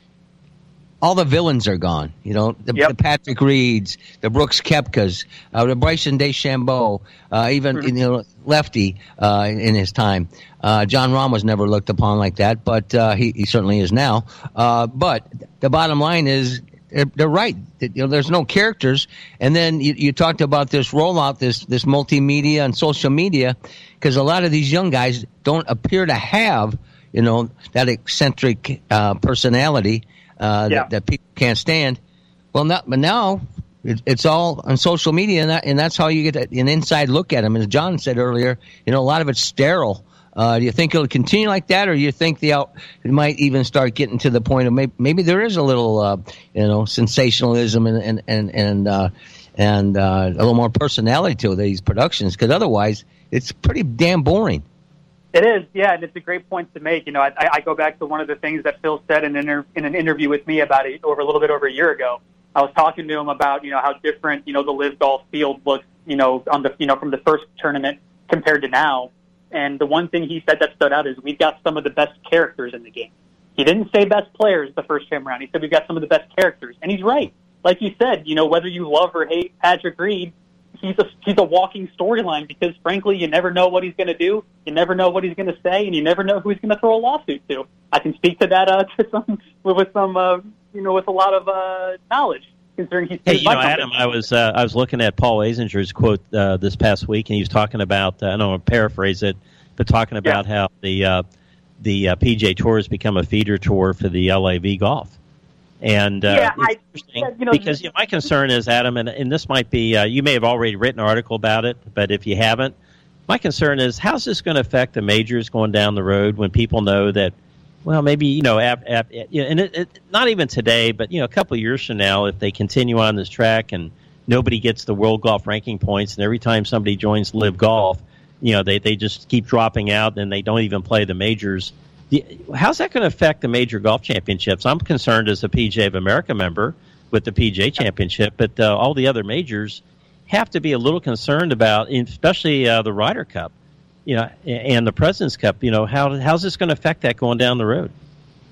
All the villains are gone. You know, the, yep. the Patrick Reeds, the Brooks Koepkas, uh, the Bryson DeChambeau, uh, even mm-hmm. you know Lefty uh, in his time. Uh, John Rahm was never looked upon like that, but uh, he, he certainly is now. Uh, but the bottom line is they're, they're right. You know, there's no characters. And then you, you talked about this rollout, this this multimedia and social media, because a lot of these young guys don't appear to have you know that eccentric uh, personality. Uh, yeah. that, that people can't stand. Well, not, but now it, it's all on social media, and, that, and that's how you get an inside look at them. As John said earlier, you know, a lot of it's sterile. Uh, do you think it'll continue like that, or do you think the out, it might even start getting to the point of maybe, maybe there is a little, uh, you know, sensationalism and and and and, uh, and uh, a little more personality to these productions? Because otherwise, it's pretty damn boring. It is, yeah, and it's a great point to make. You know, I, I go back to one of the things that Phil said in an, inter- in an interview with me about it over a little bit over a year ago. I was talking to him about, you know, how different, you know, the Live Golf field looks, you know, on the, you know, from the first tournament compared to now. And the one thing he said that stood out is we've got some of the best characters in the game. He didn't say best players the first time around. He said we've got some of the best characters, and he's right. Like you said, you know, whether you love or hate Patrick Reed, he's a he's a walking storyline because, frankly, you never know what he's going to do, you never know what he's going to say, and you never know who he's going to throw a lawsuit to. I can speak to that uh, to some with some uh, you know with a lot of uh, knowledge considering he's. Hey, you know, Adam, I was uh, I was looking at Paul Azinger's quote uh, this past week, and he was talking about uh, I don't want to paraphrase it, but talking about yeah. how the uh, the uh, P G A Tour has become a feeder tour for the L A V golf. And uh, yeah, it's I, interesting yeah, you know, because you know, my concern is, Adam, and, and this might be, uh, you may have already written an article about it, but if you haven't, my concern is how's this going to affect the majors going down the road when people know that, well, maybe, you know, ap, ap, you know and it, it, not even today, but, you know, a couple of years from now, if they continue on this track and nobody gets the world golf ranking points, and every time somebody joins Live Golf, you know, they, they just keep dropping out and they don't even play the majors. How's that going to affect the major golf championships? I'm concerned as a P G A of America member with the P G A championship, but uh, all the other majors have to be a little concerned about, especially uh, the Ryder Cup, you know, and the President's Cup. You know, how how's this going to affect that going down the road?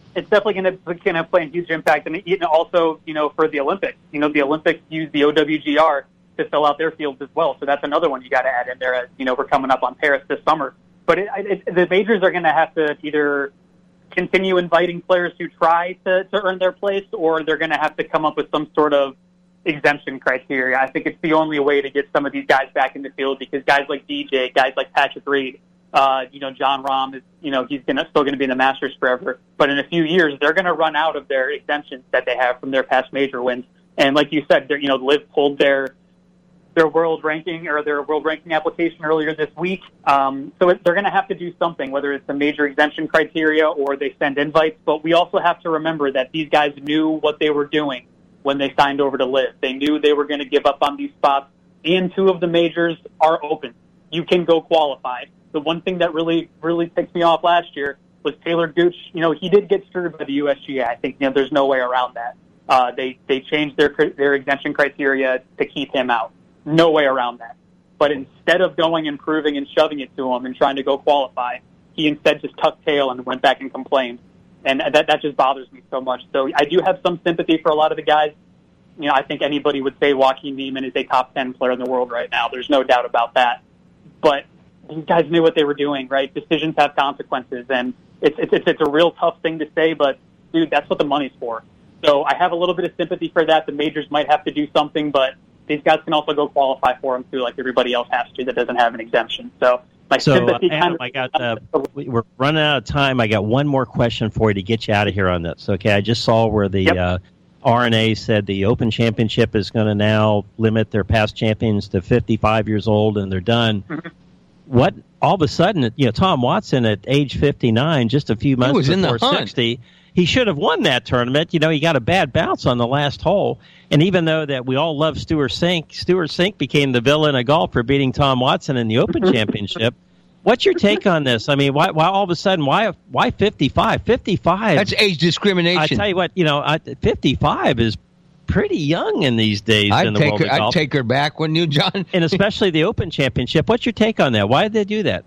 it's definitely going to going to play a huge impact, and you know, also, you know, for the Olympics, you know, the Olympics use the O W G R to fill out their fields as well. So that's another one you got to add in there. As you know, we're coming up on Paris this summer, but it, it, the majors are going to have to either continue inviting players who try to, to earn their place, or they're going to have to come up with some sort of exemption criteria. I think it's the only way to get some of these guys back in the field, because guys like D J, guys like Patrick Reed, uh, you know, John Rahm is, you know, he's gonna, still going to be in the Masters forever. But in a few years, they're going to run out of their exemptions that they have from their past major wins. And like you said, you know, Liv pulled their their world ranking or their world ranking application earlier this week. Um, so it, they're going to have to do something, whether it's a major exemption criteria or they send invites. But we also have to remember that these guys knew what they were doing when they signed over to Liv. They knew they were going to give up on these spots, and two of the majors are open. You can go qualify. The one thing that really, really ticked me off last year was Taylor Gooch. You know, he did get screwed by the U S G A. I think, you know, there's no way around that. Uh, they, they changed their, their exemption criteria to keep him out. No way around that. But instead of going and proving and shoving it to him and trying to go qualify, he instead just tucked tail and went back and complained. And that, that just bothers me so much. So I do have some sympathy for a lot of the guys. You know, I think anybody would say Joaquin Niemann is a top ten player in the world right now. There's no doubt about that. But these guys knew what they were doing, right? Decisions have consequences, and it's it's it's, it's a real tough thing to say, but dude, that's what the money's for. So I have a little bit of sympathy for that. The majors might have to do something, but these guys can also go qualify for them too, like everybody else has to that doesn't have an exemption. So my so, sympathy uh, kind of. I got uh, we're running out of time. I got one more question for you to get you out of here on this. Okay, I just saw where the. Yep. Uh, R N A said the Open Championship is going to now limit their past champions to fifty-five years old, and they're done. Mm-hmm. What all of a sudden, you know, Tom Watson at age fifty-nine, just a few months was before in the sixty, he should have won that tournament. You know, he got a bad bounce on the last hole, and even though that we all love Stuart Sink, Stuart Sink became the villain of golf for beating Tom Watson in the Open Championship. What's your take on this? I mean, why, why all of a sudden, why, why fifty-five? fifty-five. That's age discrimination. I tell you what, you know, I, fifty-five is pretty young in these days I'd in the take world her, of golf. I'd take her back, wouldn't you, John? And especially the Open Championship. What's your take on that? Why did they do that?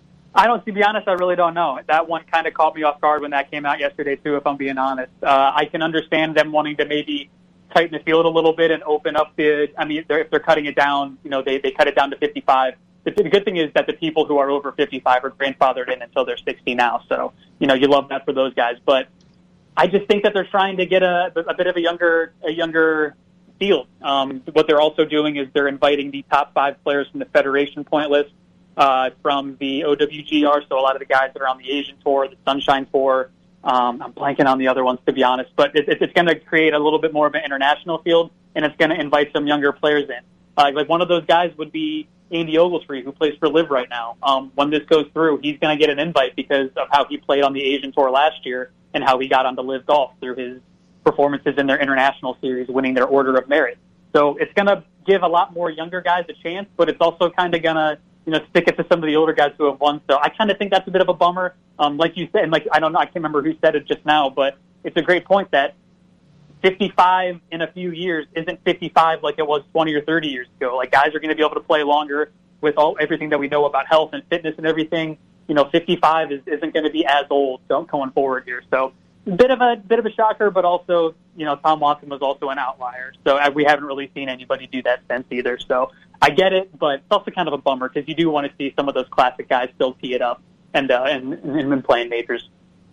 I don't, to be honest, I really don't know. That one kind of caught me off guard when that came out yesterday, too, if I'm being honest. Uh, I can understand them wanting to maybe tighten the field a little bit and open up the, I mean, if they're, if they're cutting it down, you know, they, they cut it down to fifty-five. The, the good thing is that the people who are over fifty-five are grandfathered in until they're sixty now. So, you know, you love that for those guys. But I just think that they're trying to get a, a bit of a younger, a younger field. Um, what they're also doing is they're inviting the top five players from the Federation point list, uh, from the O W G R. So a lot of the guys that are on the Asian Tour, the Sunshine Tour. Um, I'm blanking on the other ones, to be honest. But it, it's going to create a little bit more of an international field, and it's going to invite some younger players in. Uh, like one of those guys would be Andy Ogletree, who plays for Liv right now. Um, when this goes through, he's going to get an invite because of how he played on the Asian Tour last year and how he got onto Liv Golf through his performances in their international series, winning their Order of Merit. So it's going to give a lot more younger guys a chance, but it's also kind of going to, you know, stick it to some of the older guys who have won. So I kind of think that's a bit of a bummer. Um, like you said, and like I don't know, I can't remember who said it just now, but it's a great point that fifty-five in a few years isn't fifty-five like it was twenty or thirty years ago. Like guys are going to be able to play longer with all everything that we know about health and fitness and everything. You know, fifty-five is, isn't going to be as old going forward here. So a bit of a bit of a shocker, but also, you know, Tom Watson was also an outlier. So uh, we haven't really seen anybody do that since either. So I get it, but it's also kind of a bummer because you do want to see some of those classic guys still tee it up and uh, and, and, and playing majors.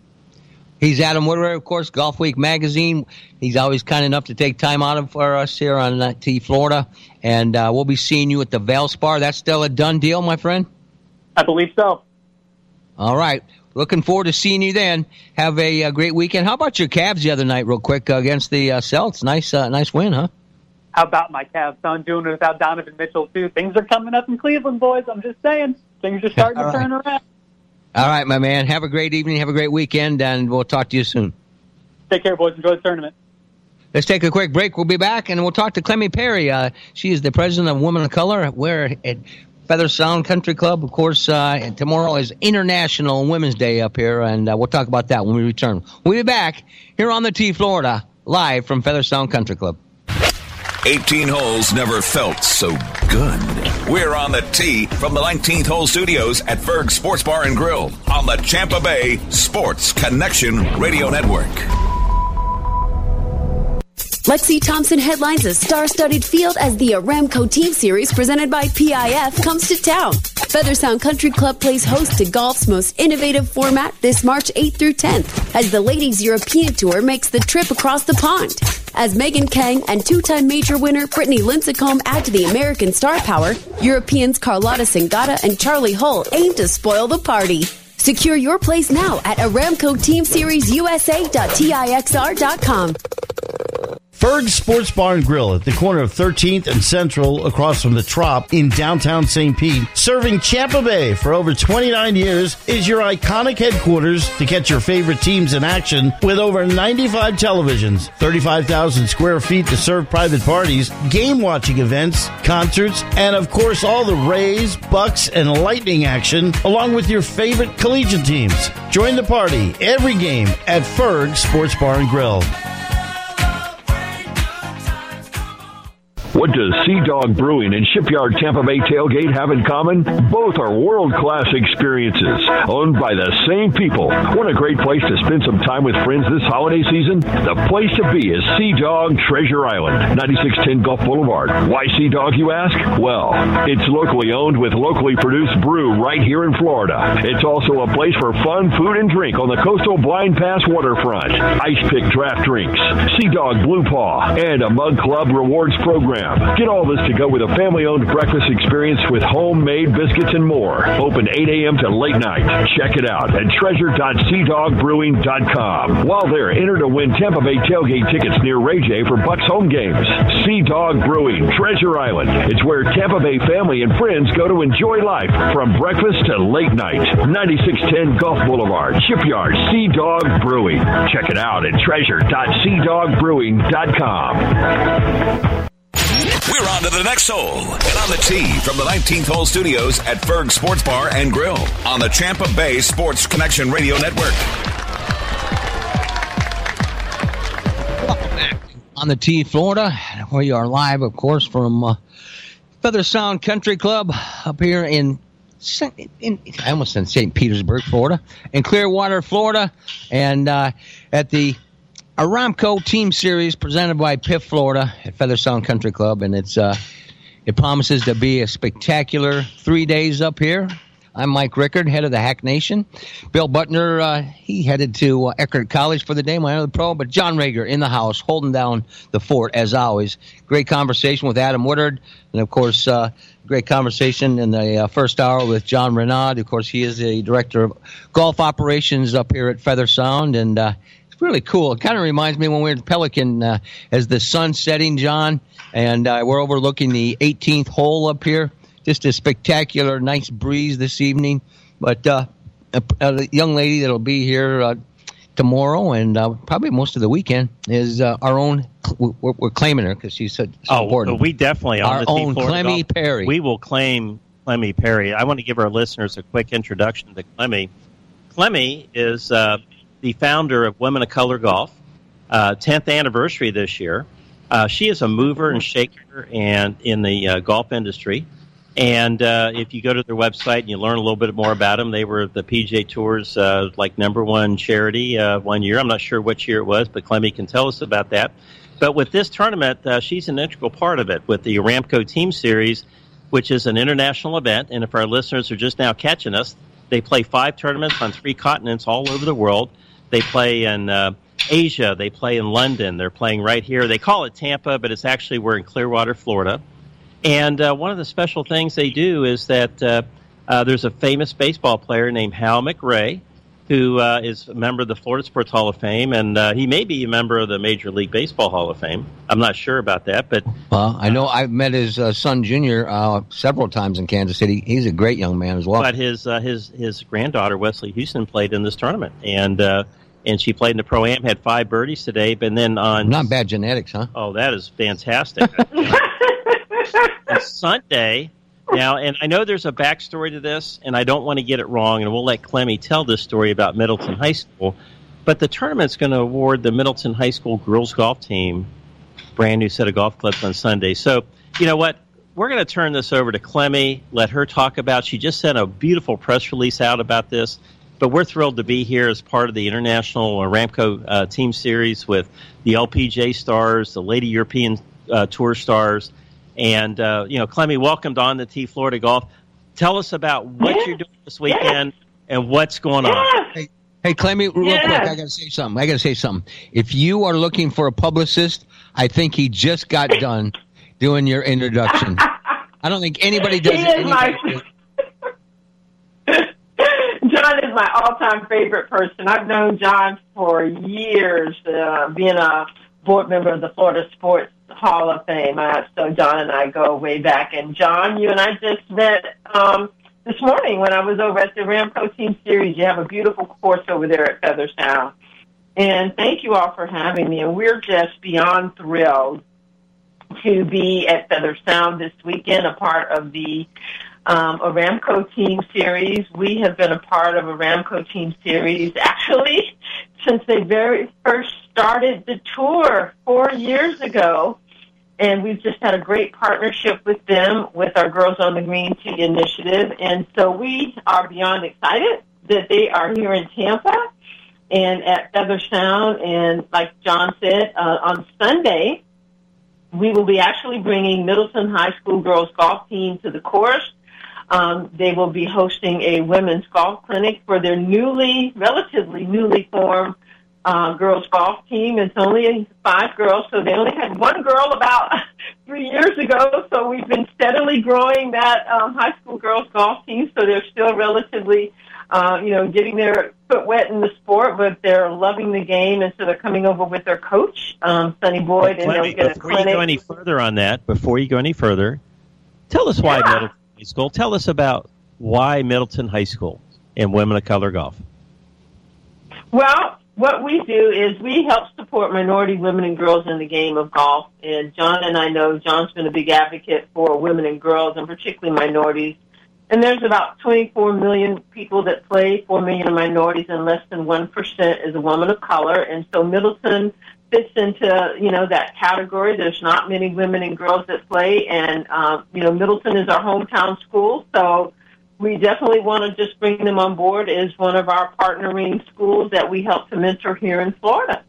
He's Adam Woodward, of course, Golf Week magazine. He's always kind enough to take time out for us here on uh, T Florida. And uh, we'll be seeing you at the Valspar. That's still a done deal, my friend? I believe so. All right. Looking forward to seeing you then. Have a uh, great weekend. How about your Cavs the other night, real quick, uh, against the uh, Celts? Nice uh, nice win, huh? How about my Cavs? I'm doing it without Donovan Mitchell, too. Things are coming up in Cleveland, boys. I'm just saying. Things are starting to right. turn around. All right, my man. Have a great evening. Have a great weekend, and we'll talk to you soon. Take care, boys. Enjoy the tournament. Let's take a quick break. We'll be back, and we'll talk to Clemmy Perry. Uh, she is the president of Women of Color. We're at Feather Sound Country Club. Of course, uh, tomorrow is International Women's Day up here, and uh, we'll talk about that when we return. We'll be back here on the T Florida, live from Feather Sound Country Club. eighteen holes never felt so good. We're on the tee from the nineteenth Hole Studios at Ferg Sports Bar and Grill on the Tampa Bay Sports Connection Radio Network. Lexi Thompson headlines a star-studded field as the Aramco Team Series presented by P I F comes to town. Feathersound Country Club plays host to golf's most innovative format this March eighth through tenth as the Ladies European Tour makes the trip across the pond. As Megan Kang and two-time major winner Brittany Lincecum add to the American star power, Europeans Carlotta Singata and Charlie Hull aim to spoil the party. Secure your place now at Aramco Team Series U S A dot tixr dot com. Ferg Sports Bar and Grill at the corner of thirteenth and Central across from the Trop in downtown Saint Pete, serving Tampa Bay for over twenty-nine years, is your iconic headquarters to catch your favorite teams in action with over ninety-five televisions, thirty-five thousand square feet to serve private parties, game-watching events, concerts, and of course all the Rays, Bucks, and Lightning action, along with your favorite collegiate teams. Join the party every game at Ferg Sports Bar and Grill. What does Sea Dog Brewing and Shipyard Tampa Bay Tailgate have in common? Both are world-class experiences, owned by the same people. Want a great place to spend some time with friends this holiday season? The place to be is Sea Dog Treasure Island, ninety-six ten Gulf Boulevard. Why Sea Dog, you ask? Well, it's locally owned with locally produced brew right here in Florida. It's also a place for fun food and drink on the coastal Blind Pass waterfront. Ice pick draft drinks, Sea Dog Blue Paw, and a Mug Club rewards program. Get all this to go with a family-owned breakfast experience with homemade biscuits and more. Open eight a.m. to late night. Check it out at treasure dot sea dog brewing dot com. While there, enter to win Tampa Bay tailgate tickets near Ray J for Bucks home games. Sea Dog Brewing, Treasure Island. It's where Tampa Bay family and friends go to enjoy life from breakfast to late night. ninety-six ten Gulf Boulevard, Shipyard, Sea Dog Brewing. Check it out at treasure dot sea dog brewing dot com. We're on to the next hole and on the tee from the nineteenth Hole Studios at Ferg Sports Bar and Grill on the Tampa Bay Sports Connection Radio Network. Welcome back on the tee, Florida. We are live, of course, from uh, Feathersound Country Club up here in, in I almost said Saint Petersburg, Florida, in Clearwater, Florida, and uh, at the Aramco Team Series presented by P I F Florida at Feathersound Country Club, and it's uh, it promises to be a spectacular three days up here. I'm Mike Rickard, head of the Hack Nation. Bill Butner, uh, he headed to uh, Eckerd College for the day, my other pro, but John Rager in the house, holding down the fort as always. Great conversation with Adam Woodard, and of course, uh, great conversation in the uh, first hour with John Renaud. Of course, he is the director of golf operations up here at Feathersound, and uh, really cool. It kind of reminds me when we were at Pelican uh, as the sun's setting, John, and uh, we're overlooking the eighteenth hole up here. Just a spectacular, nice breeze this evening. But uh, a, a young lady that'll be here uh, tomorrow and uh, probably most of the weekend is uh, our own. We're, we're claiming her because she's so, so oh, important. We definitely on our the own Clemmy Perry. We will claim Clemmy Perry. I want to give our listeners a quick introduction to Clemmy. Clemmy is uh, the founder of Women of Color Golf, uh, tenth anniversary this year. Uh, she is a mover and shaker and in the uh, golf industry. And uh, if you go to their website and you learn a little bit more about them, they were the P G A Tour's uh, like number one charity uh, one year. I'm not sure which year it was, but Clemmy can tell us about that. But with this tournament, uh, she's an integral part of it with the Aramco Team Series, which is an international event. And if our listeners are just now catching us, they play five tournaments on three continents all over the world. They play in uh, Asia. They play in London. They're playing right here. They call it Tampa, but it's actually we're in Clearwater, Florida. And uh, one of the special things they do is that uh, uh, there's a famous baseball player named Hal McRae, who uh, is a member of the Florida Sports Hall of Fame, and uh, he may be a member of the Major League Baseball Hall of Fame. I'm not sure about that, but well, I know I've met his uh, son Junior uh, several times in Kansas City. He's a great young man as well. But his uh, his his granddaughter Wesley Houston played in this tournament, and uh, and she played in the Pro-Am, had five birdies today, but then on not bad genetics, huh? Oh, that is fantastic. On Sunday, now, and I know there's a backstory to this, and I don't want to get it wrong, and we'll let Clemmy tell this story about Middleton High School, but the tournament's going to award the Middleton High School girls golf team brand new set of golf clubs on Sunday. So, you know what? We're going to turn this over to Clemmy, let her talk about. She just sent a beautiful press release out about this. But we're thrilled to be here as part of the International Aramco uh, Team Series with the L P G A stars, the Lady European uh, Tour stars. And, uh, you know, Clemmy, welcome to On the Tee Florida Golf. Tell us about what yes. you're doing this weekend yes. and what's going yes. on. Hey, hey Clemmy, real yes. quick, I got to say something. I got to say something. If you are looking for a publicist, I think he just got done doing your introduction. I don't think anybody does he it. Is my, John is my all-time favorite person. I've known John for years, uh, being a board member of the Florida Sports Hall of Fame. Uh, so John and I go way back. And John, you and I just met um, this morning when I was over at the Aramco Team Series. You have a beautiful course over there at Feather Sound. And thank you all for having me. And we're just beyond thrilled to be at Feather Sound this weekend, a part of the um, Aramco Team Series. We have been a part of Aramco Team Series, actually, since they very first started the tour four years ago. And we've just had a great partnership with them, with our Girls on the Green Tee initiative. And so we are beyond excited that they are here in Tampa and at Feather Sound. And like John said, uh, on Sunday, we will be actually bringing Middleton High School girls golf team to the course. Um, they will be hosting a women's golf clinic for their newly, relatively newly formed uh, girls golf team. It's only five girls, so they only had one girl about three years ago. So we've been steadily growing that um, high school girls golf team. So they're still relatively, uh, you know, getting their foot wet in the sport, but they're loving the game, and so they're coming over with their coach, um, Sonny Boyd, and they'll get a before clinic. you go any further on that, before you go any further, tell us why Yeah. Middleton High School. Tell us about why Middleton High School and Women of Color Golf. Well, what we do is we help support minority women and girls in the game of golf. And John and I know John's been a big advocate for women and girls, and particularly minorities. And there's about twenty-four million people that play, four million are minorities, and less than one percent is a woman of color. And so Middleton fits into, you know, that category. There's not many women and girls that play. And, um, you know, Middleton is our hometown school. So we definitely want to just bring them on board as one of our partnering schools that we help to mentor here in Florida.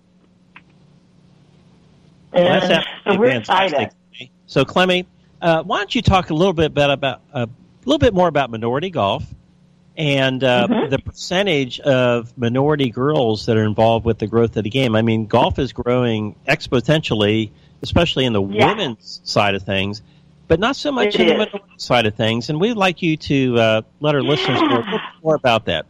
Well, And that's so we're fantastic. excited. So, Clemmy, uh, why don't you talk a little bit about, about uh, a little bit more about minority golf and uh, Mhm. the percentage of minority girls that are involved with the growth of the game. I mean, golf is growing exponentially, especially in the Yeah. women's side of things, but not so much It in the is. minority side of things. And we'd like you to uh, let our listeners know a little bit more about that.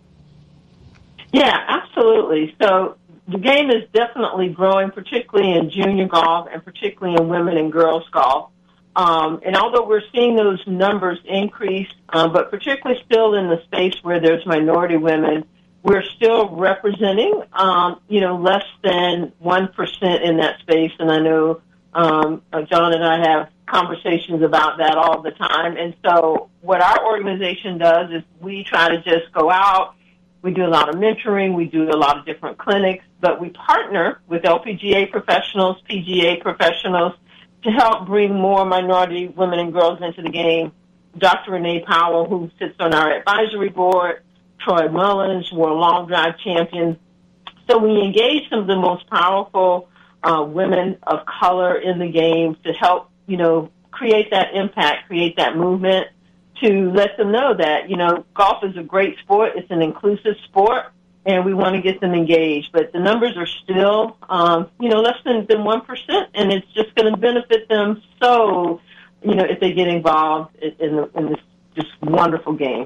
Yeah, absolutely. So the game is definitely growing, particularly in junior golf and particularly in women and girls golf. Um, and although we're seeing those numbers increase, um, but particularly still in the space where there's minority women, we're still representing, um, you know, less than one percent in that space. And I know um, uh, John and I have conversations about that all the time. And so what our organization does is we try to just go out. We do a lot of mentoring. We do a lot of different clinics, but we partner with L P G A professionals, P G A professionals, to help bring more minority women and girls into the game. Doctor Renee Powell, who sits on our advisory board, Troy Mullins, who are long drive champions. So we engage some of the most powerful uh, women of color in the game to help, you know, create that impact, create that movement, to let them know that, you know, golf is a great sport. It's an inclusive sport, and we want to get them engaged. But the numbers are still, um, you know, less than, than one percent, and it's just going to benefit them so, you know, if they get involved in, in, the, in this just wonderful game.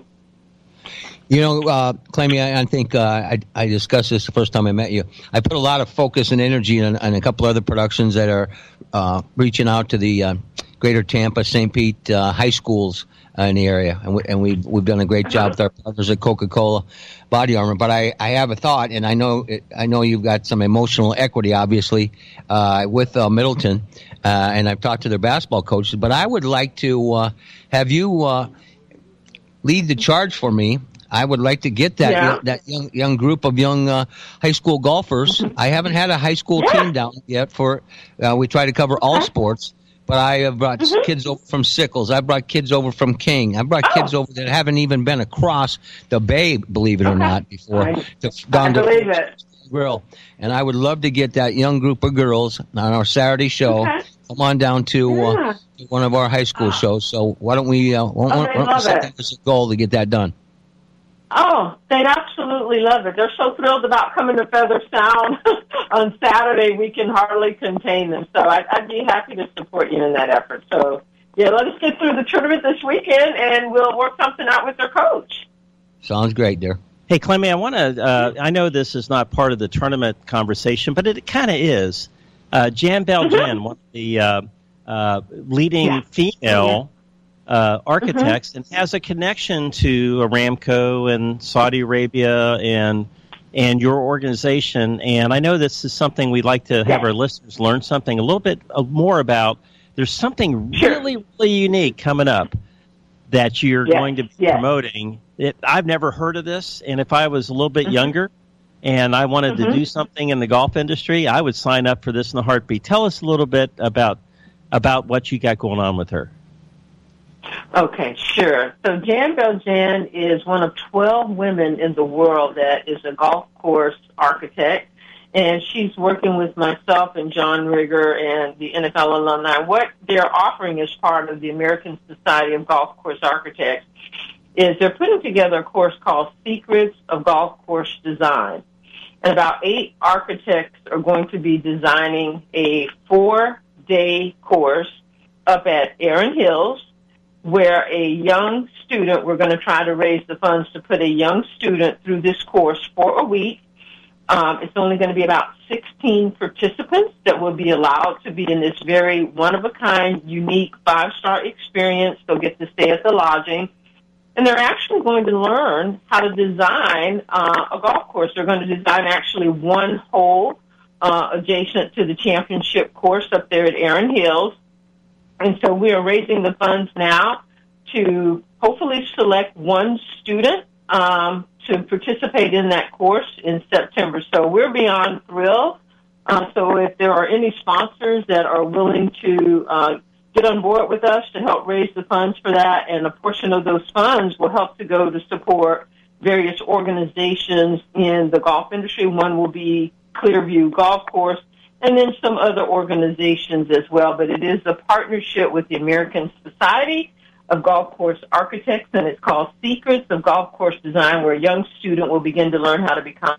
You know, uh, Clemmy, I, I think uh, I, I discussed this the first time I met you. I put a lot of focus and energy on, on a couple other productions that are uh, reaching out to the uh, Greater Tampa, Saint Pete uh, high schools uh, in the area, and, we, and we've we've done a great job with our partners at Coca-Cola Body Armor. But I, I have a thought, and I know it, I know you've got some emotional equity, obviously, uh, with uh, Middleton, uh, and I've talked to their basketball coaches. But I would like to uh, have you uh, lead the charge for me I would like to get that Yeah. that young young group of young uh, high school golfers. Mm-hmm. I haven't had a high school Yeah. team down yet. For uh, we try to cover all sports, but I have brought Mhm. kids over from Sickles. I brought kids over from King. I brought Oh. kids over that haven't even been across the bay, believe it or Okay. not, before. I- to, I down to believe it. Grill, and I would love to get that young group of girls on our Saturday show. Okay. Come on down to, uh, Yeah. to one of our high school shows. So why don't we? Uh, why, Oh, why they don't we love set it. that as a goal to get that done? Oh, they'd absolutely love it. They're so thrilled about coming to Feather Sound on Saturday. We can hardly contain them. So I'd, I'd be happy to support you in that effort. So, yeah, let us get through the tournament this weekend, and we'll work something out with their coach. Sounds great, dear. Hey, Clemmy, I want to. Uh, I know this is not part of the tournament conversation, but it kind of is. Uh, Jan Belgen, one of the uh, uh, leading Yeah. female uh, architects, and has a connection to Aramco and Saudi Arabia and and your organization. And I know this is something we'd like to have Yeah. our listeners learn something a little bit uh, more about. There's something Sure. really, really unique coming up that you're Yes, going to be yes. promoting. It, I've never heard of this, and if I was a little bit Mhm. younger and I wanted Mhm. to do something in the golf industry, I would sign up for this in a heartbeat. Tell us a little bit about about what you got going on with her. Okay, sure. So Jan Belgen is one of twelve women in the world that is a golf course architect, and she's working with myself and John Rigger and the N F L alumni. What they're offering as part of the American Society of Golf Course Architects is they're putting together a course called Secrets of Golf Course Design. And about eight architects are going to be designing a four-day course up at Erin Hills, where a young student, we're going to try to raise the funds to put a young student through this course for a week. Um, it's only going to be about sixteen participants that will be allowed to be in this very one-of-a-kind, unique five-star experience. They'll get to stay at the lodging. And they're actually going to learn how to design uh, a golf course. They're going to design actually one hole uh, adjacent to the championship course up there at Erin Hills. And so we are raising the funds now to hopefully select one student um, to participate in that course in September. So we're beyond thrilled. Uh, so if there are any sponsors that are willing to uh, get on board with us to help raise the funds for that, and a portion of those funds will help to go to support various organizations in the golf industry. One will be Clearview Golf Course, and then some other organizations as well. But it is a partnership with the American Society of Golf Course Architects, and it's called Secrets of Golf Course Design, where a young student will begin to learn how to become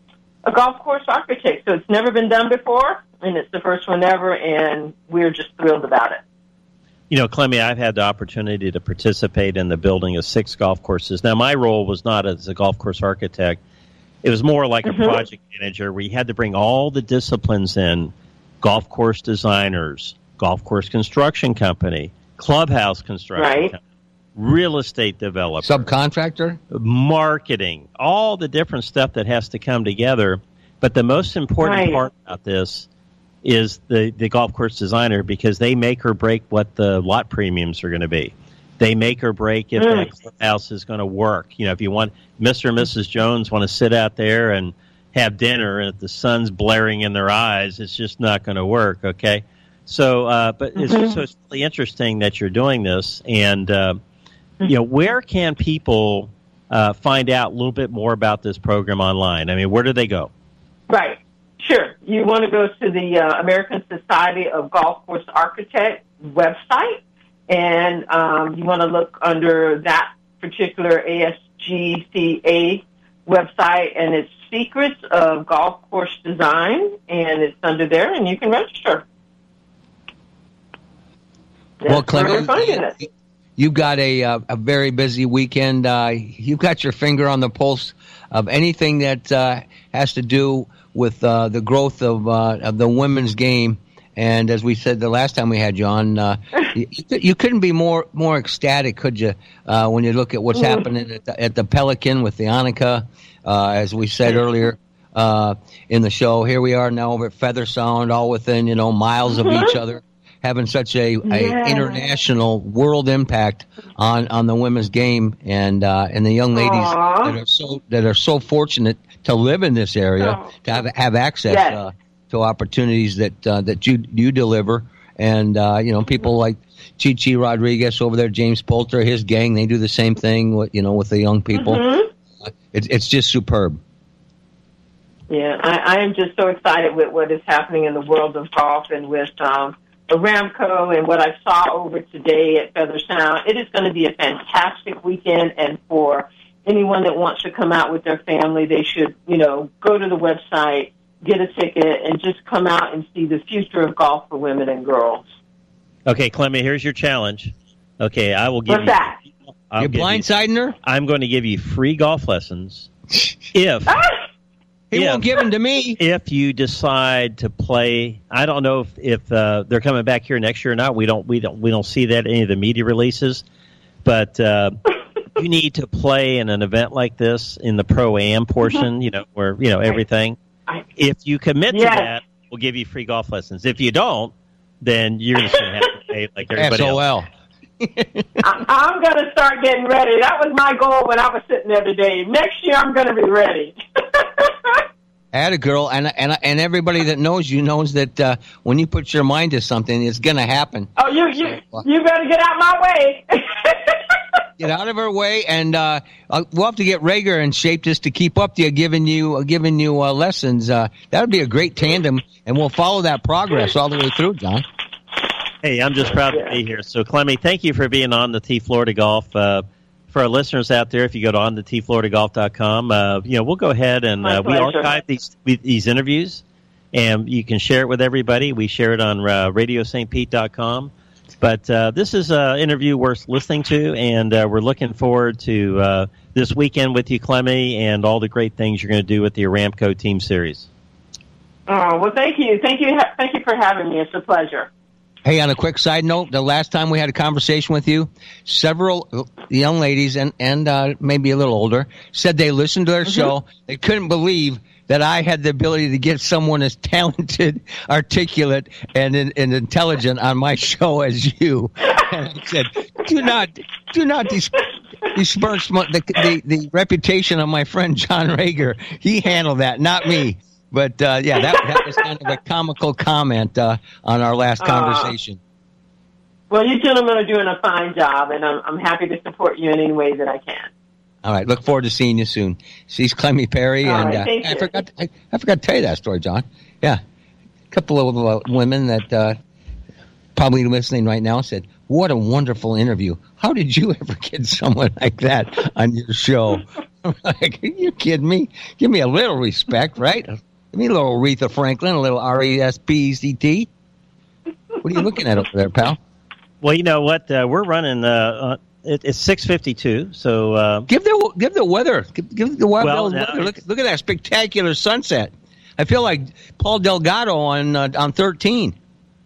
a golf course architect. So it's never been done before, and it's the first one ever, and we're just thrilled about it. You know, Clemmy, I've had the opportunity to participate in the building of six golf courses. Now, my role was not as a golf course architect. It was more like Mm-hmm. a project manager where you had to bring all the disciplines in: golf course designers, golf course construction company, clubhouse construction Right. company, real estate developer, Subcontractor? marketing, all the different stuff that has to come together. But the most important Right. part about this is the, the golf course designer, because they make or break what the lot premiums are going to be. They make or break if Mm. that clubhouse is going to work. You know, if you want Mister and Missus Jones want to sit out there and have dinner, and if the sun's blaring in their eyes, it's just not going to work. Okay, so uh, but it's Mhm. so it's really interesting that you're doing this, and uh, you know, where can people uh, find out a little bit more about this program online? I mean, where do they go? Right. Sure. You want to go to the uh, American Society of Golf Course Architects website, and um, you want to look under that particular A S G C A website, and it's Secrets of Golf Course Design, and it's under there, and you can register. That's Well, where we're Clement, finding it. you've got a uh, a very busy weekend. Uh, you've got your finger on the pulse of anything that uh, has to do with uh, the growth of uh, of the women's game. And as we said the last time we had you on, uh, you, you couldn't be more more ecstatic, could you? Uh, when you look at what's Mm. happening at the, at the Pelican with the Annika, uh, as we said earlier uh, in the show. Here we are now over at Feather Sound, all within you know miles of each other. having such a, a Yeah. international world impact on, on the women's game, and uh, and the young ladies Aw. that are so that are so fortunate to live in this area, Oh. to have have access Yes. uh, to opportunities that uh, that you you deliver, and uh, you know, people like Chi Chi Rodriguez over there, James Poulter, his gang, they do the same thing with, you know, with the young people. Mhm. Uh, It's it's just superb. Yeah, I, I am just so excited with what is happening in the world of golf and with um, Aramco and what I saw over today at Feather Sound. It is going to be a fantastic weekend, and for anyone that wants to come out with their family, they should, you know, go to the website, get a ticket, and just come out and see the future of golf for women and girls. Okay, Clemmy, here's your challenge. Okay, I will give What's you. that? I'll You're give you- blindsiding her? I'm going to give you free golf lessons if He if, won't give them to me. if you decide to play. I don't know if, if uh, they're coming back here next year or not. We don't we don't we don't see that in any of the media releases, but uh, you need to play in an event like this in the pro-am portion. You know, where you know everything. If you commit Yes. to that, we'll give you free golf lessons. If you don't, then you're just going to have to pay like everybody S O L. else. I, I'm going to start getting ready. That was my goal when I was sitting there today. Next year, I'm going to be ready. Atta girl, and and and everybody that knows you knows that uh, when you put your mind to something, it's going to happen. Oh, you you you better get out my way. Get out of her way, and uh, uh, we'll have to get Rager in shape just to keep up to you, giving you uh, giving you uh, lessons. Uh, that would be a great tandem, and we'll follow that progress all the way through, John. Hey, I'm just proud to be here. So, Clemmy, thank you for being on the T Florida Golf. Uh, for our listeners out there, if you go to on the t florida golf dot com, uh, you know, we'll go ahead and My uh, we pleasure. archive these these interviews, and you can share it with everybody. We share it on uh, radio st pete dot com. But uh, this is an interview worth listening to, and uh, we're looking forward to uh, this weekend with you, Clemmy, and all the great things you're going to do with the Aramco Team Series. Oh, well, thank you. Thank you. Thank you for having me. It's a pleasure. Hey, on a quick side note, the last time we had a conversation with you, several young ladies and and uh, maybe a little older said they listened to our show. They couldn't believe that I had the ability to get someone as talented, articulate, and, and intelligent on my show as you. And I said, do not, do not dis- disperse my, the, the the reputation of my friend John Rager. He handled that, not me. But uh, yeah, that, that was kind of a comical comment uh, on our last Uh, conversation. Well, you gentlemen are doing a fine job, and I'm I'm happy to support you in any way that I can. All right, look forward to seeing you soon. She's Clemmy Perry, All and right, uh, thank I you. forgot I, I forgot to tell you that story, John. Yeah, a couple of uh, women that uh, probably listening right now said, "What a wonderful interview! How did you ever get someone like that on your show?" I'm like, are you kidding me? Give me a little respect, right? Give me a little Aretha Franklin, a little R E S P E C T. What are you looking at over there, pal? Well, you know what? Uh, we're running. Uh, uh, it, it's six fifty-two. So uh, give the give the weather. Give, give the weather. Well, now weather. Look, look at that spectacular sunset. I feel like Paul Delgado on uh, on thirteen.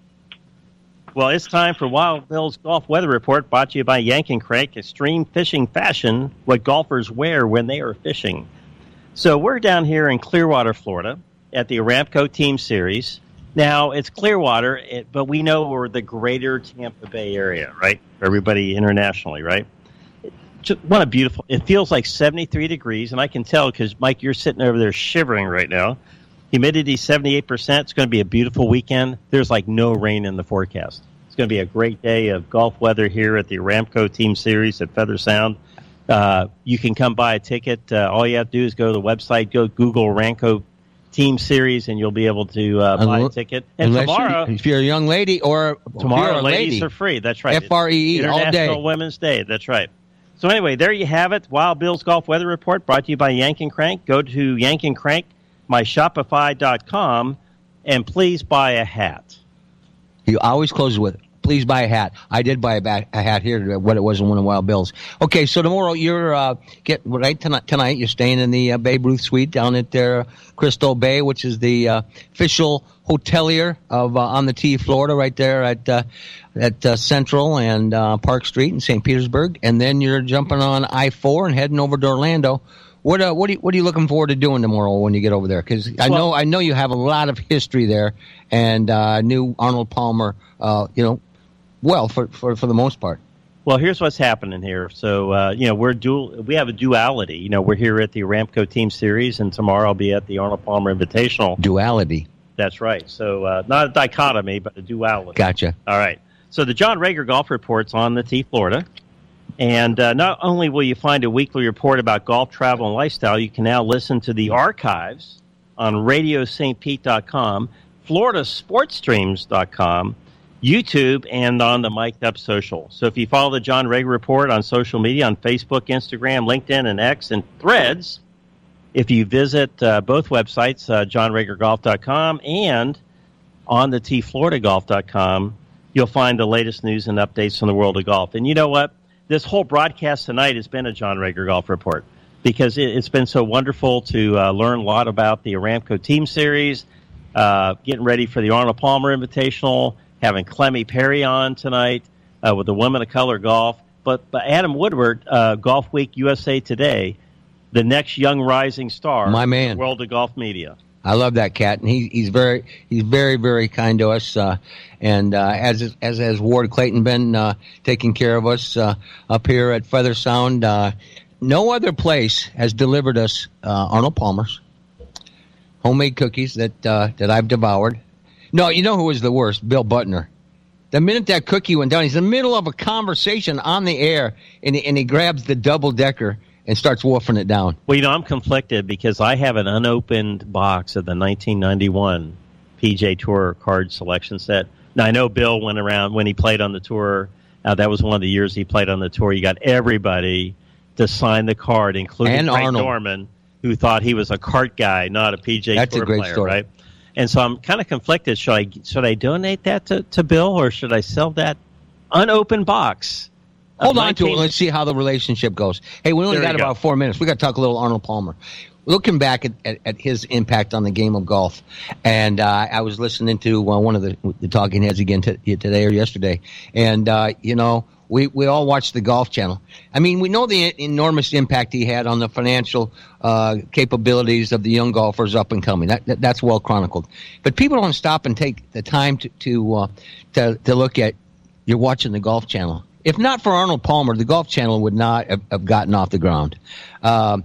Well, it's time for Wild Bill's Golf Weather Report, brought to you by Yank and Crank Extreme Fishing Fashion, what golfers wear when they are fishing. So we're down here in Clearwater, Florida, at the Aramco Team Series. Now, it's Clearwater, it, but we know we're the greater Tampa Bay area, right? For everybody internationally, right? Just, what a beautiful, it feels like seventy-three degrees, and I can tell because, Mike, you're sitting over there shivering right now. Humidity seventy-eight percent. It's going to be a beautiful weekend. There's like no rain in the forecast. It's going to be a great day of golf weather here at the Aramco Team Series at Feather Sound. Uh, you can come buy a ticket. Uh, all you have to do is go to the website, go Google Aramco Team Series, and you'll be able to uh, buy a ticket. And Unless tomorrow, you, if you're a young lady or tomorrow, if you're a ladies lady, are free. That's right. F R E E all day. International Women's Day. That's right. So anyway, there you have it. Wild Bill's Golf Weather Report, brought to you by Yank and Crank. Go to Yank and Crank, my shopify dot com, and please buy a hat. You always close with, please buy a hat. I did buy a, bat, a hat here, what it was in one of Wild Bill's. Okay, so tomorrow you're, uh, get right tonight, tonight you're staying in the uh, Babe Ruth Suite down at their Crystal Bay, which is the uh, official hotelier of uh, On the Tee, Florida, right there at uh, at uh, Central and uh, Park Street in Saint Petersburg. And then you're jumping on I four and heading over to Orlando, What uh, what are you, what are you looking forward to doing tomorrow when you get over there? Because I Well- know I know you have a lot of history there, and uh, knew Arnold Palmer, uh, you know, well for, for, for the most part. Well, here's what's happening here. So, uh, you know, we're dual. We have a duality. You know, we're here at the Aramco Team Series, and tomorrow I'll be at the Arnold Palmer Invitational. Duality. That's right. So, uh, not a dichotomy, but a duality. Gotcha. All right. So, the John Rager Golf Report's on the T Florida. And uh, not only will you find a weekly report about golf, travel, and lifestyle, you can now listen to the archives on radio st pete dot com, florida sports streams dot com, YouTube, and on the Mic'd Up Social. So if you follow the John Rager Report on social media, on Facebook, Instagram, LinkedIn, and X, and Threads, if you visit uh, both websites, uh, john rager golf dot com and on the t florida golf dot com, you'll find the latest news and updates from the world of golf. And you know what? This whole broadcast tonight has been a John Rager Golf Report because it, it's been so wonderful to uh, learn a lot about the Aramco Team Series, uh, getting ready for the Arnold Palmer Invitational, having Clemmy Perry on tonight uh, with the Women of Color Golf. But, but Adam Woodward, uh, Golf Week U S A Today, the next young rising star My man. in the world of golf media. I love that cat, and he, he's very he's very very kind to us. Uh, and uh, as as has Ward Clayton been uh, taking care of us uh, up here at Feather Sound. Uh, no other place has delivered us uh, Arnold Palmer's homemade cookies that uh, that I've devoured. No, you know who was the worst? Bill Butner. The minute that cookie went down, he's in the middle of a conversation on the air, and he, and he grabs the double decker and starts wolfing it down. Well, you know, I'm conflicted because I have an unopened box of the nineteen ninety-one P G A Tour card selection set. Now, I know Bill went around when he played on the tour. Uh, that was one of the years he played on the tour. You got everybody to sign the card, including And Frank Arnold. Norman, who thought he was a cart guy, not a P G A That's a Tour great player, story. right? And so I'm kind of conflicted. Should I should I donate that to, to Bill, or should I sell that unopened box? of Hold on to it. nineteen Let's see how the relationship goes. Hey, we only There got you go. about four minutes. We got to talk a little Arnold Palmer. Looking back at, at, at his impact on the game of golf, and uh, I was listening to uh, one of the, the talking heads again t- today or yesterday, and uh, you know, we, we all watched the Golf Channel. I mean, we know the enormous impact he had on the financial uh, capabilities of the young golfers up and coming. That, that that's well chronicled. But people don't stop and take the time to to uh, to, to look at. You're watching the Golf Channel. If not for Arnold Palmer, the Golf Channel would not have, have gotten off the ground. Um,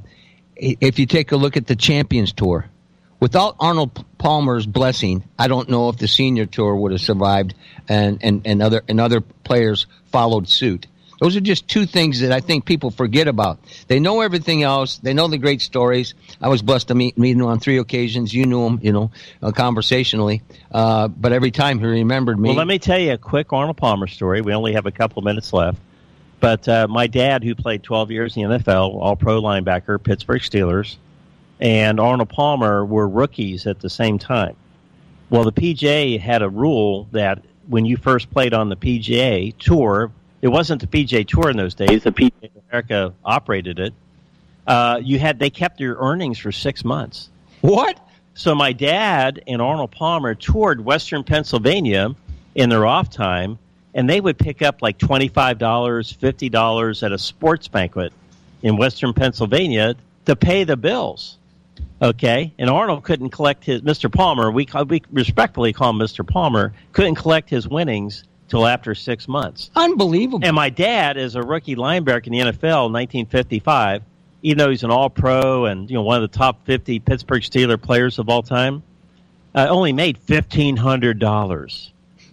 if you take a look at the Champions Tour, without Arnold Palmer's blessing, I don't know if the Senior Tour would have survived, and, and, and other and other players followed suit. Those are just two things that I think people forget about. They know everything else. They know the great stories. I was blessed to meet, meet him on three occasions. You knew him, you know, uh, conversationally. Uh, but every time he remembered me. Well, let me tell you a quick Arnold Palmer story. We only have a couple minutes left. But uh, my dad, who played twelve years in the N F L, all-pro linebacker, Pittsburgh Steelers, and Arnold Palmer were rookies at the same time. Well, the P G A had a rule that when you first played on the P G A Tour, it wasn't the P G A Tour in those days. The P G A America operated it. Uh, you had they kept your earnings for six months. What? So my dad and Arnold Palmer toured Western Pennsylvania in their off time, and they would pick up like twenty-five dollars, fifty dollars at a sports banquet in Western Pennsylvania to pay the bills. Okay? And Arnold couldn't collect his, Mister Palmer, we, call, we respectfully call him Mister Palmer, couldn't collect his winnings till after six months. Unbelievable. And my dad, as a rookie linebacker in the N F L in nineteen fifty-five, even though he's an all-pro and you know one of the top fifty Pittsburgh Steelers players of all time, uh, only made fifteen hundred dollars.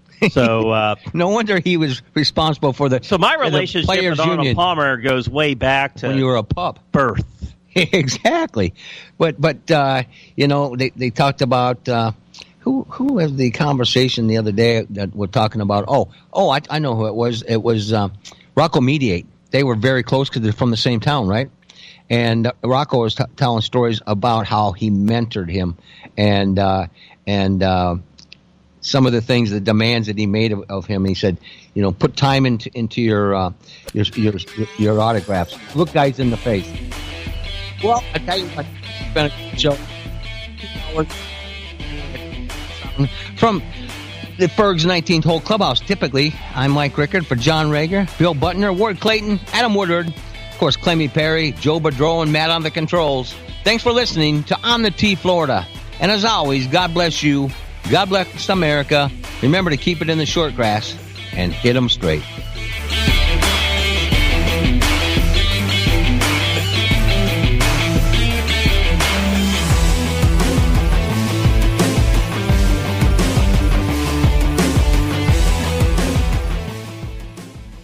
So uh, no wonder he was responsible for the. So my the relationship Players with Arnold Union. Palmer goes way back to when you were a pup. Birth. Exactly, but but uh, you know they they talked about uh, who who had the conversation the other day that we're talking about. Oh oh I I know who it was. It was uh, Rocco Mediate. They were very close because they're from the same town, right? And uh, Rocco was t- telling stories about how he mentored him, and uh, and uh, some of the things, the demands that he made of, of him. He said, you know, put time into into your uh, your, your your autographs. Look guys in the face. Well, I tell you what, it's been a good show. From the Ferg's nineteenth Hole Clubhouse, typically, I'm Mike Rickard for John Rager, Bill Butner, Ward Clayton, Adam Woodward. course, Clemmy Perry, Joe Boudreau, and Matt on the controls. Thanks for listening to On the Tee Florida. And as always, God bless you. God bless America. Remember to keep it in the short grass and hit 'em straight.